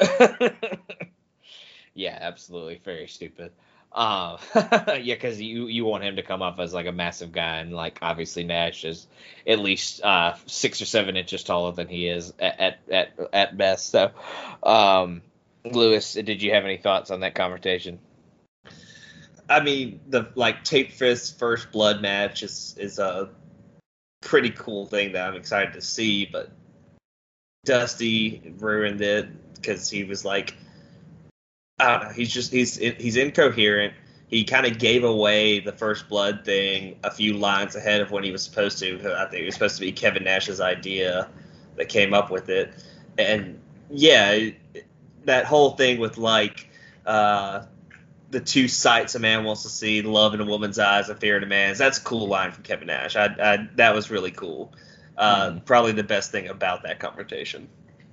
S1: Yeah, absolutely. Very stupid. Um, yeah, because you, you want him to come off as like a massive guy, and like obviously Nash is at least uh, six or seven inches taller than he is at at at, at best. So, um, Lewis, did you have any thoughts on that confrontation?
S4: I mean, the like Tape Fist first blood match is is a pretty cool thing that I'm excited to see, but Dusty ruined it because he was like, I don't know, he's just he's he's incoherent. He kind of gave away the first blood thing a few lines ahead of when he was supposed to. I think it was supposed to be Kevin Nash's idea that came up with it, and yeah, that whole thing with like uh, the two sights a man wants to see: love in a woman's eyes and fear in a man's. That's a cool line from Kevin Nash. I, I that was really cool. Uh,
S1: Mm.
S4: Probably the best thing about that confrontation.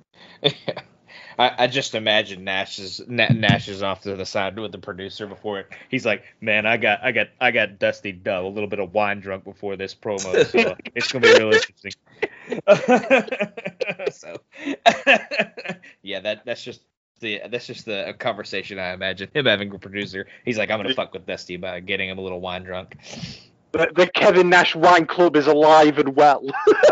S1: I, I just imagine Nash is Na- Nash is off to the side with the producer before it. He's like, "Man, I got I got I got Dusty Dub a little bit of wine drunk before this promo, so it's gonna be real interesting." So, yeah, that that's just the that's just the conversation I imagine him having a producer. He's like, "I'm gonna fuck with Dusty by getting him a little wine drunk."
S3: The, the Kevin Nash Wine Club is alive and well.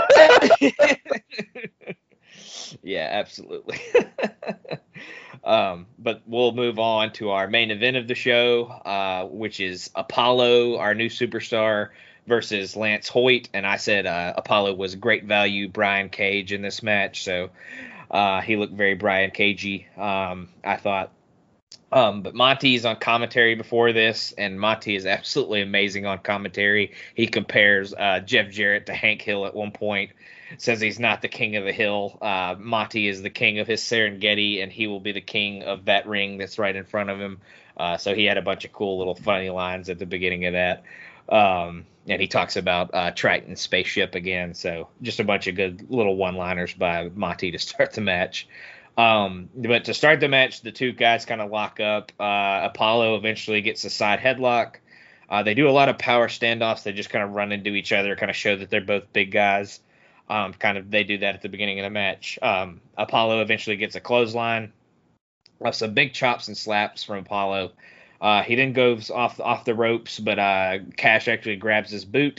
S1: Yeah, absolutely. um, but we'll move on to our main event of the show, uh, which is Apollo, our new superstar, versus Lance Hoyt. And I said uh, Apollo was great value Brian Cage in this match, so uh, he looked very Brian Cagey, um, I thought. Um, but Monty is on commentary before this, and Monty is absolutely amazing on commentary. He compares uh, Jeff Jarrett to Hank Hill at one point, says he's not the king of the hill. Uh, Monty is the king of his Serengeti, and he will be the king of that ring that's right in front of him. Uh, so he had a bunch of cool little funny lines at the beginning of that. Um, and he talks about uh, Triton spaceship again. So just a bunch of good little one-liners by Monty to start the match. Um, but to start the match, the two guys kind of lock up. Uh, Apollo eventually gets a side headlock. Uh, they do a lot of power standoffs. They just kind of run into each other, kind of show that they're both big guys. Um, kind of they do that at the beginning of the match. Um, Apollo eventually gets a clothesline. Uh, some big chops and slaps from Apollo. Uh, he then goes off off the ropes, but uh, Cash actually grabs his boot.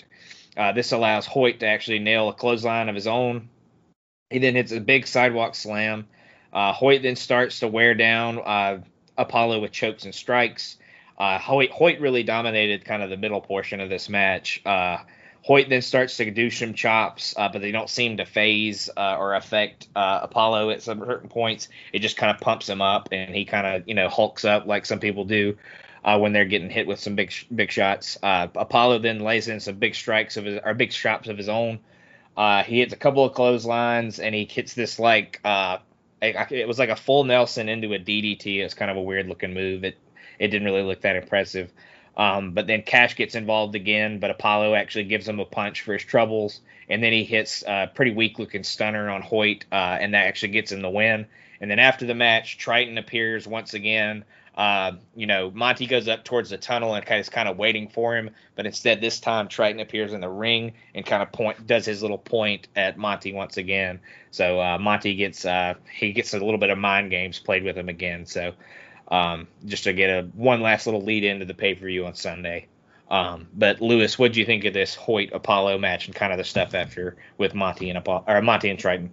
S1: Uh, this allows Hoyt to actually nail a clothesline of his own. He then hits a big sidewalk slam. Uh, Hoyt then starts to wear down uh, Apollo with chokes and strikes. Uh, Hoyt, Hoyt really dominated kind of the middle portion of this match. Uh, Hoyt then starts to do some chops, uh, but they don't seem to phase uh, or affect uh, Apollo at some certain points. It just kind of pumps him up, and he kind of, you know, hulks up like some people do uh, when they're getting hit with some big big shots. Uh, Apollo then lays in some big strikes of his, or big chops of his own. Uh, he hits a couple of clotheslines, and he hits this like uh, it was like a full Nelson into a D D T. It's kind of a weird looking move. It it didn't really look that impressive. Um, but then Cash gets involved again, but Apollo actually gives him a punch for his troubles, and then he hits a pretty weak-looking stunner on Hoyt, uh, and that actually gets him the win. And then after the match, Triton appears once again. Uh, you know, Monty goes up towards the tunnel and is kind of waiting for him, but instead this time Triton appears in the ring and kind of point does his little point at Monty once again. So uh, Monty gets uh, he gets a little bit of mind games played with him again. So. Um, just to get a one last little lead into the pay-per-view on Sunday. Um, but Lewis, what do you think of this Hoyt Apollo match and kind of the stuff after with Monty and Apollo, or Monty and Triton?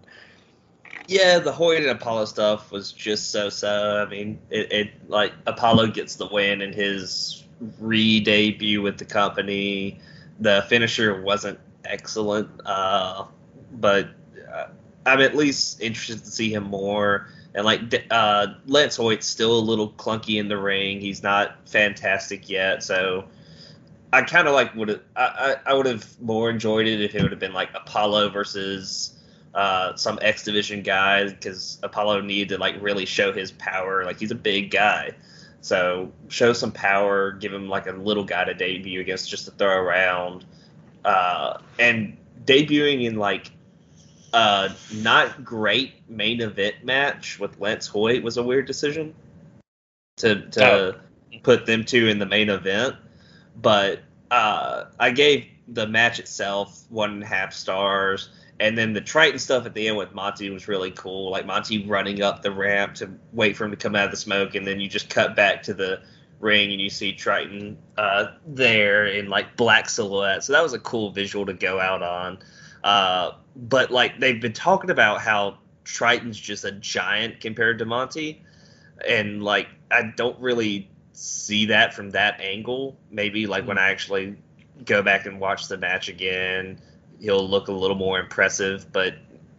S4: Yeah, the Hoyt and Apollo stuff was just so-so. I mean, it, it like Apollo gets the win in his re-debut with the company. The finisher wasn't excellent, uh, but uh, I'm at least interested to see him more. And like uh, Lance Hoyt's still a little clunky in the ring. He's not fantastic yet, so I kind of like would I, I would have more enjoyed it if it would have been like Apollo versus uh, some X Division guy, because Apollo needed to like really show his power. Like he's a big guy, so show some power. Give him like a little guy to debut against just to throw around, uh, and debuting in like. Uh, not great main event match with Lance Hoyt was a weird decision to to oh. put them two in the main event, but uh, I gave the match itself one and a half stars, and then the Triton stuff at the end with Monty was really cool. Like Monty running up the ramp to wait for him to come out of the smoke, and then you just cut back to the ring and you see Triton uh, there in like black silhouette. So that was a cool visual to go out on. Uh, but like they've been talking about how Triton's just a giant compared to Monty, and like I don't really see that from that angle. Maybe like when I actually go back and watch the match again, he'll look a little more impressive, but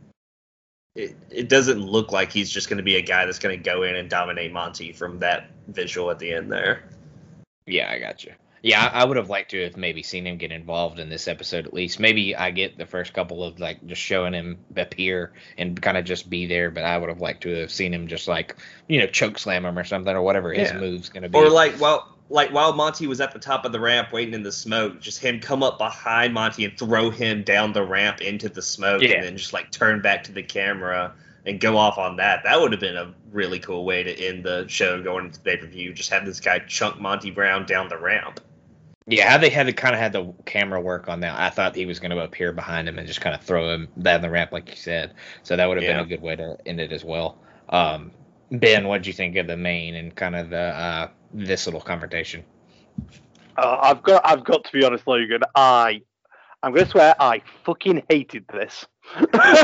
S4: it it doesn't look like he's just going to be a guy that's going to go in and dominate Monty from that visual at the end there.
S1: Yeah, I got you. Yeah, I would have liked to have maybe seen him get involved in this episode at least. Maybe I get the first couple of like just showing him appear and kind of just be there, but I would have liked to have seen him just like, you know, choke slam him or something or whatever his yeah. move's going to be.
S4: Or like while like while Monty was at the top of the ramp waiting in the smoke, just him come up behind Monty and throw him down the ramp into the smoke yeah. and then just like turn back to the camera and go off on that. That would have been a really cool way to end the show going into the pay-per-view. Just have this guy chunk Monty Brown down the ramp.
S1: Yeah, how they had to kind of had the camera work on that. I thought he was going to appear behind him and just kind of throw him down the ramp, like you said. So that would have yeah. been a good way to end it as well. Um, Ben, what did you think of the main and kind of the uh, this little confrontation?
S3: Uh, I've got, I've got to be honest, Logan. I, I'm going to swear, I fucking hated this. um,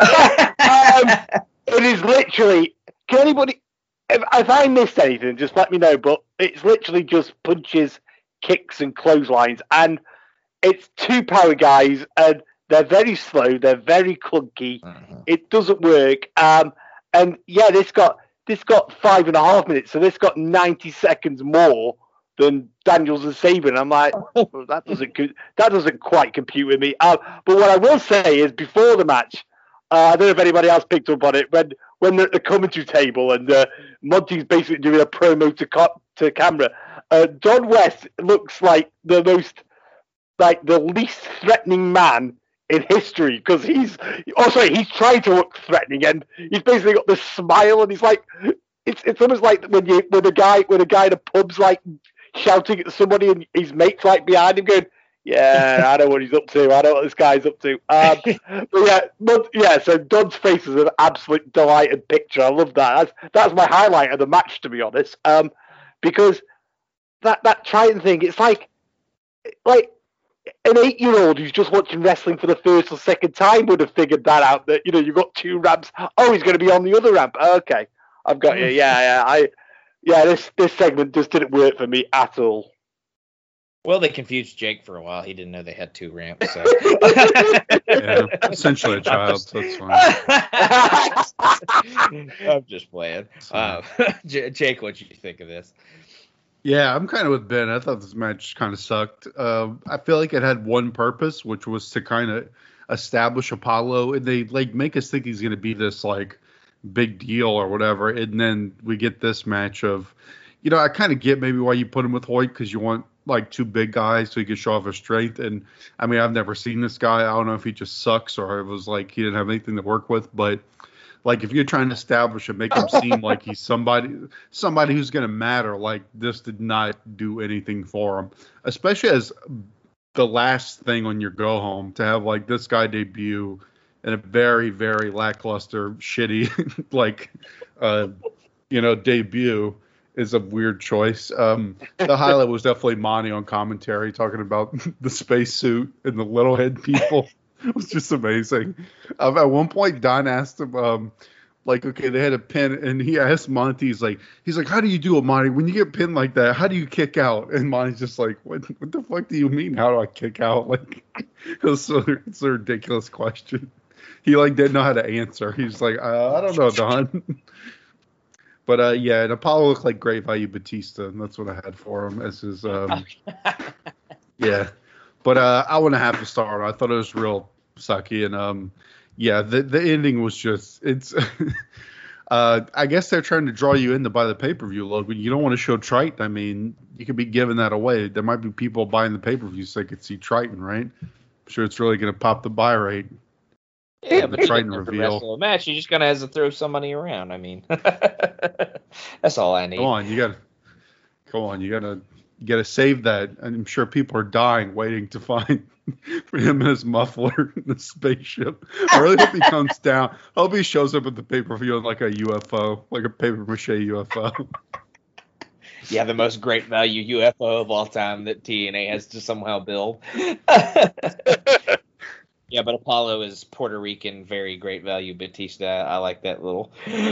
S3: it is literally. Can anybody? If, if I missed anything, just let me know. But it's literally just punches, kicks and clotheslines, and it's two power guys, and they're very slow, they're very clunky. Mm-hmm. It doesn't work. Um, and yeah, this got this got five and a half minutes, so this got ninety seconds more than Daniels and Sabin. I'm like, well, that doesn't that doesn't quite compute with me. Um, but what I will say is, before the match, uh, I don't know if anybody else picked up on it, when when they're at the commentary table and uh, Monty's basically doing a promo to co- to camera. Uh, Don West looks like the most, like the least threatening man in history, because he's, oh sorry, he's trying to look threatening, and he's basically got this smile, and he's like, it's it's almost like when you when a guy when a guy in a pub's like shouting at somebody, and his mate's like behind him going, yeah, I know what he's up to, I know what this guy's up to. Um, but yeah, but yeah, so Don's face is an absolute delighted picture. I love that. That's that's my highlight of the match, to be honest, um, because. That that Triton thing, it's like, like an eight-year-old who's just watching wrestling for the first or second time would have figured that out. That you know, you've got two ramps. Oh, he's going to be on the other ramp. Okay, I've got you. Yeah, yeah. I, yeah. This this segment just didn't work for me at all.
S1: Well, they confused Jake for a while. He didn't know they had two ramps. So.
S2: Yeah, essentially a child, so it's
S1: fine. I'm just playing. Uh, Jake, what did you think of this?
S2: Yeah, I'm kind of with Ben. I thought this match kind of sucked. Uh, I feel like it had one purpose, which was to kind of establish Apollo, and they like make us think he's going to be this like big deal or whatever, and then we get this match of, you know, I kind of get maybe why you put him with Hoyt because you want like two big guys so he can show off his strength. And I mean, I've never seen this guy. I don't know if he just sucks or it was like he didn't have anything to work with, but. Like, if you're trying to establish and make him seem like he's somebody somebody who's going to matter, like, this did not do anything for him. Especially as the last thing on your go-home, to have, like, this guy debut in a very, very lackluster, shitty, like, uh, you know, debut is a weird choice. Um, the highlight was definitely Monty on commentary talking about the spacesuit and the little head people. It was just amazing. Um, at one point, Don asked him, um, like, okay, they had a pin, and he asked Monty, he's like, he's like, how do you do it, Monty? When you get pinned like that, how do you kick out? And Monty's just like, what, what the fuck do you mean? How do I kick out? Like, it was so, it's a ridiculous question. He like didn't know how to answer. He's like, uh, I don't know, Don. But uh, yeah, and Apollo looked like great value Batista, and that's what I had for him as his. Um, yeah, but uh, I wouldn't have to start. I thought it was real sucky, and um, yeah, the the ending was just it's. uh, I guess they're trying to draw you in to buy the pay per view, Logan. You don't want to show Triton. I mean, you could be giving that away. There might be people buying the pay per view so they could see Triton, right? I'm sure it's really going to pop the buy rate.
S1: Yeah, but
S2: Triton
S1: you
S2: reveal.
S1: wrestle a match, you just gonna have to throw some money around. I mean, that's all I need.
S2: Come on, you gotta. Come on, you gotta. You gotta save that. I'm sure people are dying waiting to find for him and his muffler in the spaceship. I really hope he comes down. I hope he shows up at the pay per view like a U F O, like a paper mache U F O.
S1: Yeah, the most great value U F O of all time that T N A has to somehow build. Yeah, but Apollo is Puerto Rican, very great value Batista. I like that little.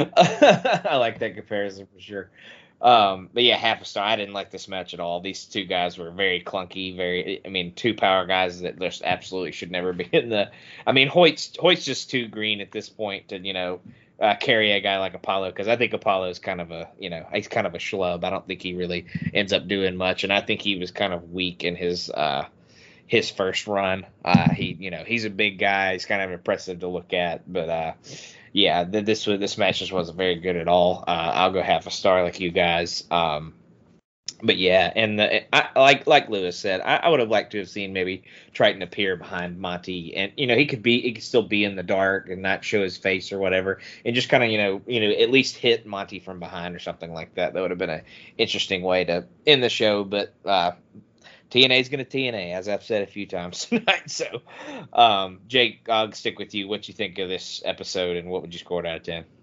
S1: I like that comparison for sure. Um, but yeah, half a star. I didn't like this match at all. These two guys were very clunky. Very, I mean, two power guys that just absolutely should never be in the. I mean, Hoyt's Hoyt's just too green at this point to you know uh, carry a guy like Apollo because I think Apollo is kind of a you know he's kind of a schlub. I don't think he really ends up doing much, and I think he was kind of weak in his. Uh, his first run. Uh, he, you know, he's a big guy. He's kind of impressive to look at, but uh, yeah, th- this this match just wasn't very good at all. Uh, I'll go half a star like you guys. Um, but yeah, and the, I, like like Lewis said, I, I would have liked to have seen maybe Triton appear behind Monty, and you know he could be he could still be in the dark and not show his face or whatever, and just kind of you know you know at least hit Monty from behind or something like that. That would have been an interesting way to end the show, but. Uh, T N A is going to T N A, as I've said a few times tonight. So, um, Jake, I'll stick with you. What you think of this episode, and what would you score it out of ten?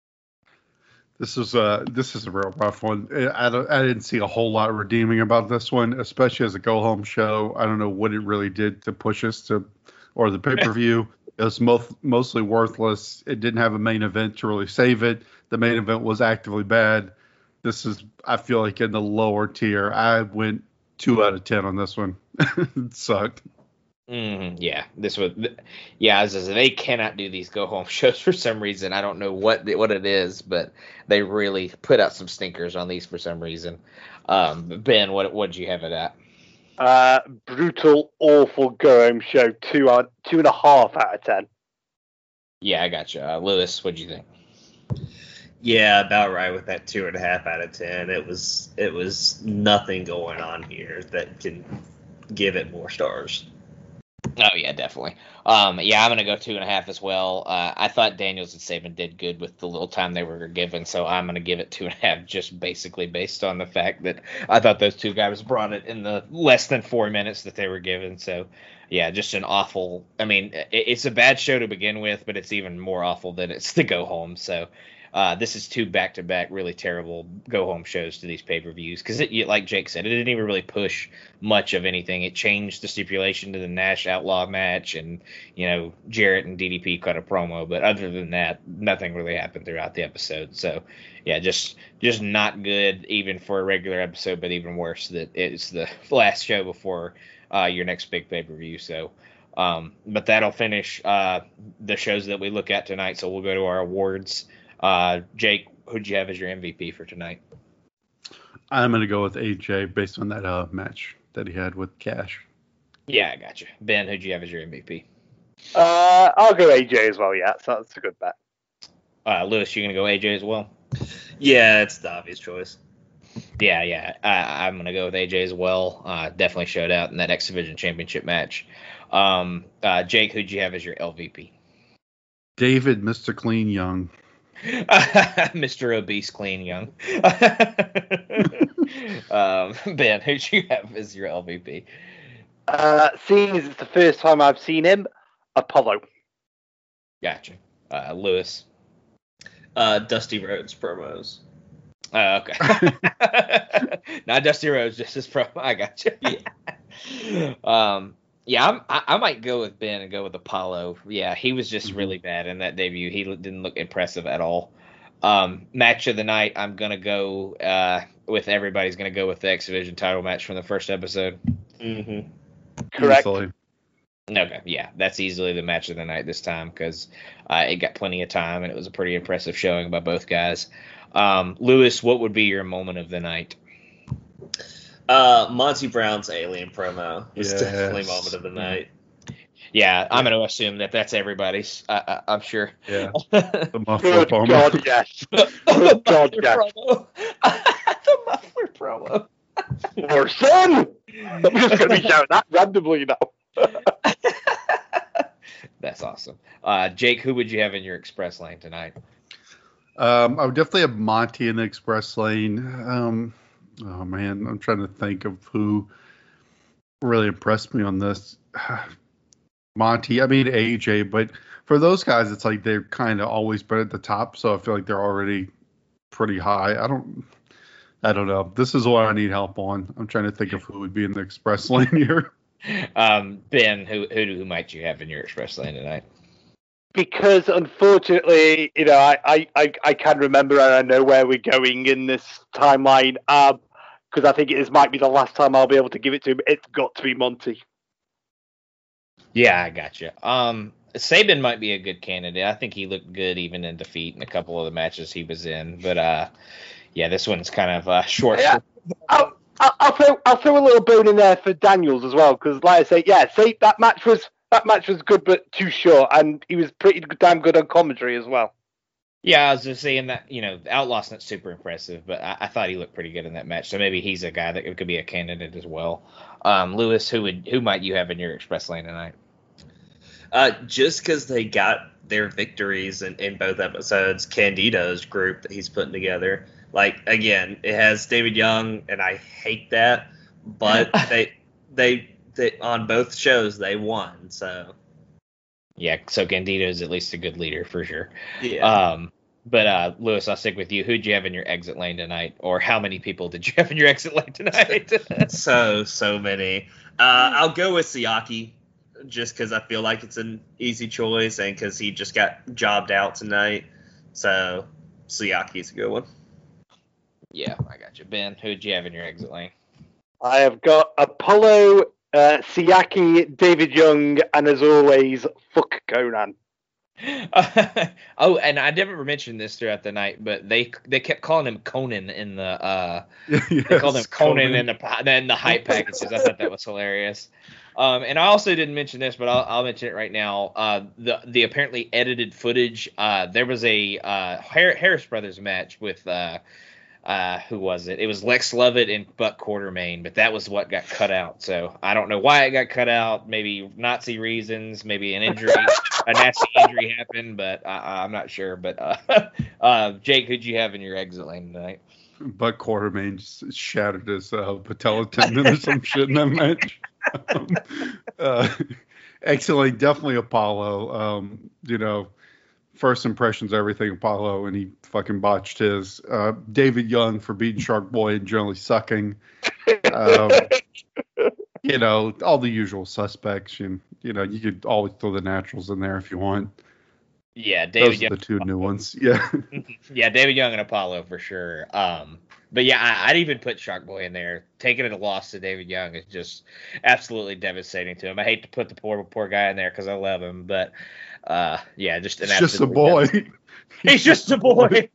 S2: This is uh this is a real rough one. I don't, I didn't see a whole lot redeeming about this one, especially as a go home show. I don't know what it really did to push us to, or the pay per view. It was most, mostly worthless. It didn't have a main event to really save it. The main event was actively bad. This is, I feel like, in the lower tier. I went. Two out of ten on this one. It sucked.
S1: Mm, yeah, this was. Yeah, as I said, they cannot do these go home shows for some reason. I don't know what what it is, but they really put out some stinkers on these for some reason. Um, Ben, what what did you have it at?
S3: Uh, brutal, awful go home show. Two out, two and a half out of ten.
S1: Yeah, I got you, uh, Lewis. What'd you think?
S4: Yeah, about right with that two and a half out of ten. It was it was nothing going on here that can give it more stars.
S1: Oh yeah, definitely. Um, yeah, I'm gonna go two and a half as well. Uh, I thought Daniels and Saban did good with the little time they were given, so I'm gonna give it two and a half, just basically based on the fact that I thought those two guys brought it in the less than four minutes that they were given. So yeah, just an awful. I mean, it, it's a bad show to begin with, but it's even more awful that it's the go home. So. uh, this is two back-to-back really terrible go-home shows to these pay-per-views because, like Jake said, it didn't even really push much of anything. It changed the stipulation to the Nash Outlaw match, and you know Jarrett and D D P cut a promo, but other than that, nothing really happened throughout the episode. So, yeah, just just not good even for a regular episode, but even worse that it's the last show before uh, your next big pay-per-view. So. Um, but that'll finish uh, the shows that we look at tonight. So we'll go to our awards. Uh, Jake, who'd you have as your M V P for tonight?
S2: I'm going to go with A J based on that uh, match that he had with Cash.
S1: Yeah, I got you. Ben, who'd you have as your M V P?
S3: Uh, I'll go A J as well. Yeah, so that's a good bet.
S1: Uh, Lewis, you going to go A J as well?
S4: Yeah, it's the obvious choice.
S1: Yeah, yeah. I, I'm going to go with A J as well. Uh, definitely showed out in that X Division Championship match. Um, uh, Jake, who'd you have as your L V P?
S2: David, Mister Clean Young.
S1: Mister Obese Clean Young. um, Ben, who'd you have as your L V P?
S3: Uh, seeing as it's the first time I've seen him, Apollo.
S1: Gotcha. Uh, Lewis.
S4: Uh, Dusty Rhodes promos.
S1: Oh, okay. Not Dusty Rhodes, just his promo. I got you. Yeah. um, yeah, I'm, I, I might go with Ben and go with Apollo. Yeah, he was just mm-hmm. really bad in that debut. He didn't look impressive at all. Um, match of the night, I'm gonna go uh, with everybody's gonna go with the X Division title match from the first episode.
S4: Mm-hmm.
S3: Correct.
S2: Easily.
S1: Okay, yeah, that's easily the match of the night this time because uh, it got plenty of time and it was a pretty impressive showing by both guys. Um, Lewis, what would be your moment of the night?
S4: Uh, Monty Brown's alien promo was
S2: yes.
S4: definitely moment of the night.
S1: Yeah, I'm going to assume that that's everybody's. Uh, uh, I'm sure.
S2: Yeah. The muffler
S3: Good
S2: promo.
S3: God, yes. Good God, yes.
S1: The muffler promo.
S3: Or son! I'm just going to be shouting that randomly now.
S1: That's awesome. Uh, Jake, who would you have in your express lane tonight?
S2: Um, I would definitely have Monty in the express lane. Um, oh man, I'm trying to think of who really impressed me on this. Monty, I mean A J, but for those guys, it's like they're kind of always been at the top, so I feel like they're already pretty high. I don't, I don't know. This is what I need help on. I'm trying to think of who would be in the express lane here.
S1: Um, Ben, who who who might you have in your express lane tonight?
S3: Because unfortunately, you know, I, I, I, I can remember and I know where we're going in this timeline. Um, because I think it is might be the last time I'll be able to give it to him. It's got to be Monty.
S1: Yeah, I got you. Um, Sabin might be a good candidate. I think he looked good even in defeat in a couple of the matches he was in. But uh, yeah, this one's kind of uh, short.
S3: Yeah. I'll, I'll, I'll throw I'll throw a little bone in there for Daniels as well because, like I say, yeah, see that match was. That match was good, but too short, and he was pretty damn good on commentary as well.
S1: Yeah, I was just saying that, you know, Outlaw's not super impressive, but I, I thought he looked pretty good in that match, so maybe he's a guy that could be a candidate as well. Um, Lewis, who would who might you have in your express lane tonight?
S4: Uh, just because they got their victories in, in both episodes, Candido's group that he's putting together. Like, again, it has David Young, and I hate that, but they they... That on both shows they won, so
S1: yeah. So Candido is at least a good leader for sure.
S4: Yeah.
S1: Um, but uh, Lewis, I'll stick with you. Who'd you have in your exit lane tonight, or how many people did you have in your exit lane tonight?
S4: so so many. Uh, I'll go with Siaki, just because I feel like it's an easy choice, and because he just got jobbed out tonight. So Siaki's a good one.
S1: Yeah, I got you. Ben, who'd you have in your exit lane?
S3: I have got Apollo. Uh, Siaki, David Young, and as always, fuck Conan.
S1: Uh, oh, and I never mentioned this throughout the night, but they they kept calling him Conan in the uh, yes, they called him Conan, Conan in the in the hype packages. I thought that was hilarious. Um, and I also didn't mention this, but I'll, I'll mention it right now. Uh, the the apparently edited footage. Uh, there was a uh, Harris Brothers match with. Uh, Uh, who was it? It was Lex Lovett and Buck Quartermain, but that was what got cut out. So I don't know why it got cut out. Maybe Nazi reasons, maybe an injury, a nasty injury happened, but I, I'm not sure. But uh, uh, Jake, who'd you have in your exit lane tonight?
S2: Buck Quartermain just shattered his uh, patella tendon or some shit in that match. Um, uh, excellent, definitely Apollo. Um, you know. first impressions, everything Apollo, and he fucking botched his. Uh, David Young for beating Shark Boy and generally sucking. Um, you know, all the usual suspects. You, you know, you could always throw the naturals in there if you want.
S1: Yeah, David
S2: Those
S1: Young.
S2: are the two new ones. Yeah.
S1: Yeah, David Young and Apollo for sure. Um, but yeah, I, I'd even put Shark Boy in there. Taking a loss to David Young is just absolutely devastating to him. I hate to put the poor poor guy in there because I love him, but uh, yeah, just an
S2: It's just a boy.
S1: He's just a boy.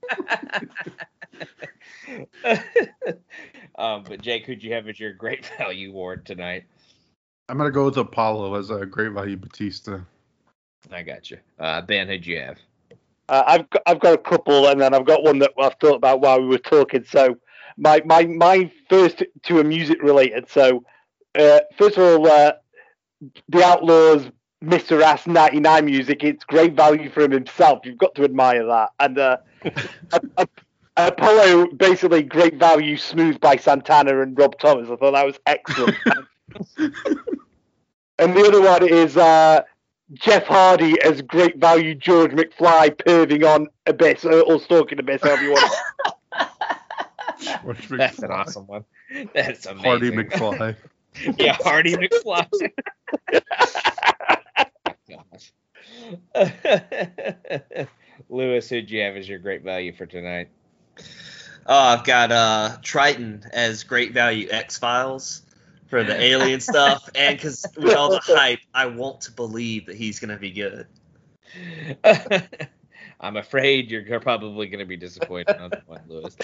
S1: um, but Jake, who'd you have as your great value award tonight?
S2: I'm gonna go with Apollo as a great value Batista.
S1: I got you. Uh, Ben, who'd you have?
S3: Uh, I've got, I've got a couple, and then I've got one that I've thought about while we were talking. So my my my first two are music related. So uh, first of all, uh, the Outlaws, Mister Ass ninety-nine music. It's great value for him himself. You've got to admire that. And uh, Apollo, basically great value, Smooth by Santana and Rob Thomas. I thought that was excellent. And the other one is uh, Jeff Hardy as great value George McFly perving on Abyss or, or stalking Abyss, however you want.
S1: That's an awesome one. That's amazing.
S2: Hardy McFly.
S1: Yeah, Hardy McFly. Gosh. Lewis, who'd you have as your great value for tonight?
S4: Oh, I've got uh, Triton as great value X-Files for the alien stuff, and because with all the hype, I want to believe that he's going to be good.
S1: I'm afraid you're probably going to be disappointed on that one, Lewis.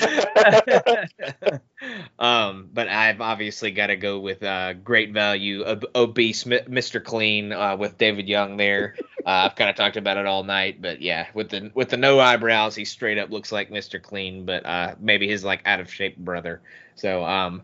S1: um, but I've obviously got to go with uh, great value, ob- obese Mister Clean uh, with David Young there. Uh, I've kind of talked about it all night, but yeah, with the with the no eyebrows, he straight up looks like Mister Clean, but uh, maybe his like out of shape brother. So, um,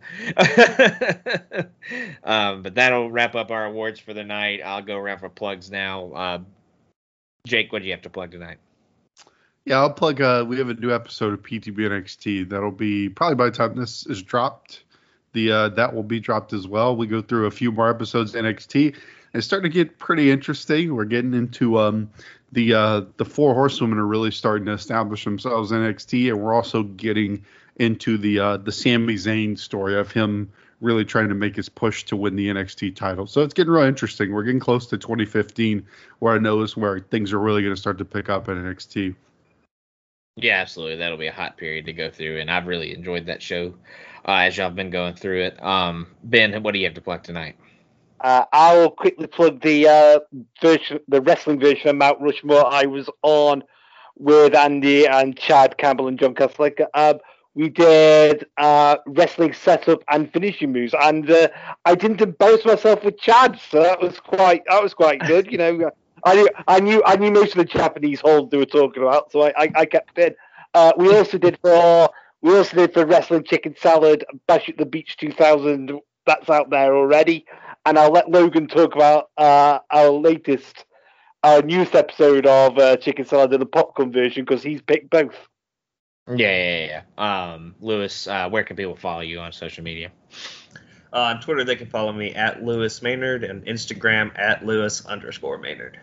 S1: um, but that'll wrap up our awards for the night. I'll go around for plugs now. Uh, Jake, what do you have to plug tonight?
S2: Yeah, I'll plug. Uh, we have a new episode of P T B N X T that'll be probably by the time this is dropped. The uh, that will be dropped as well. We go through a few more episodes of N X T. And it's starting to get pretty interesting. We're getting into um, the uh, the four horsewomen are really starting to establish themselves in N X T, and we're also getting into the uh, the Sami Zayn story of him really trying to make his push to win the N X T title. So it's getting real interesting. We're getting close to twenty fifteen, where I know is where things are really going to start to pick up in N X T.
S1: Yeah, absolutely. That'll be a hot period to go through, and I've really enjoyed that show uh, as y'all been going through it. Um, Ben, what do you have to plug tonight?
S3: Uh, I'll quickly plug the uh, version, the wrestling version of Mount Rushmore I was on with Andy and Chad Campbell and John Kessler. Uh, we did uh, wrestling setup and finishing moves, and uh, I didn't embarrass myself with Chad, so that was quite that was quite good. You know, I knew I knew I knew most of the Japanese holds they were talking about, so I, I, I kept it. Uh, we also did for we also did for wrestling chicken salad Bash at the Beach two thousand. That's out there already, and I'll let Logan talk about uh, our latest, our newest episode of uh, Chicken Salad and the popcorn version because he's picked both.
S1: Yeah, yeah, yeah. Um, Lewis, uh, where can people follow you on social media?
S4: Uh, on Twitter, they can follow me at Lewis Maynard and Instagram at Lewis underscore Maynard.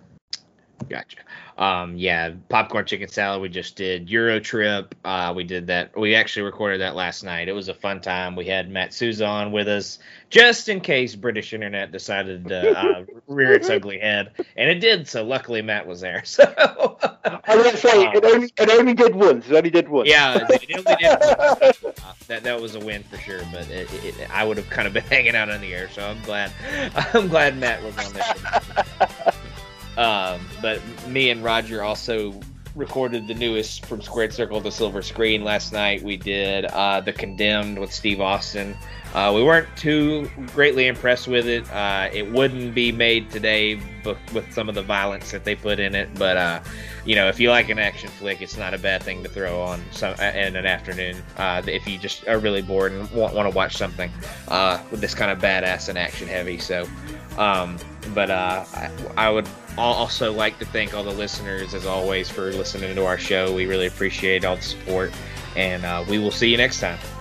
S1: Gotcha. Um, yeah, popcorn chicken salad. We just did Euro Trip. Uh, we did that. We actually recorded that last night. It was a fun time. We had Matt Souza on with us just in case British internet decided to uh, rear its ugly head, and it did. So luckily Matt was there. So
S3: I was going to say um, it only it only did once. It only did once.
S1: Yeah, it only did once. Uh, that that was a win for sure. But it, it, it, I would have kind of been hanging out in the air. So I'm glad. I'm glad Matt was on there. Um, but me and Roger also recorded the newest From Squared Circle to Silver Screen last night. We did uh, The Condemned with Steve Austin. Uh, we weren't too greatly impressed with it. Uh, it wouldn't be made today b- with some of the violence that they put in it. But, uh, you know, if you like an action flick, it's not a bad thing to throw on some, in an afternoon. Uh, if you just are really bored and want, want to watch something uh, with this kind of badass and action heavy. So, um, but uh, I, I would also like to thank all the listeners, as always, for listening to our show. We really appreciate all the support, and uh, we will see you next time.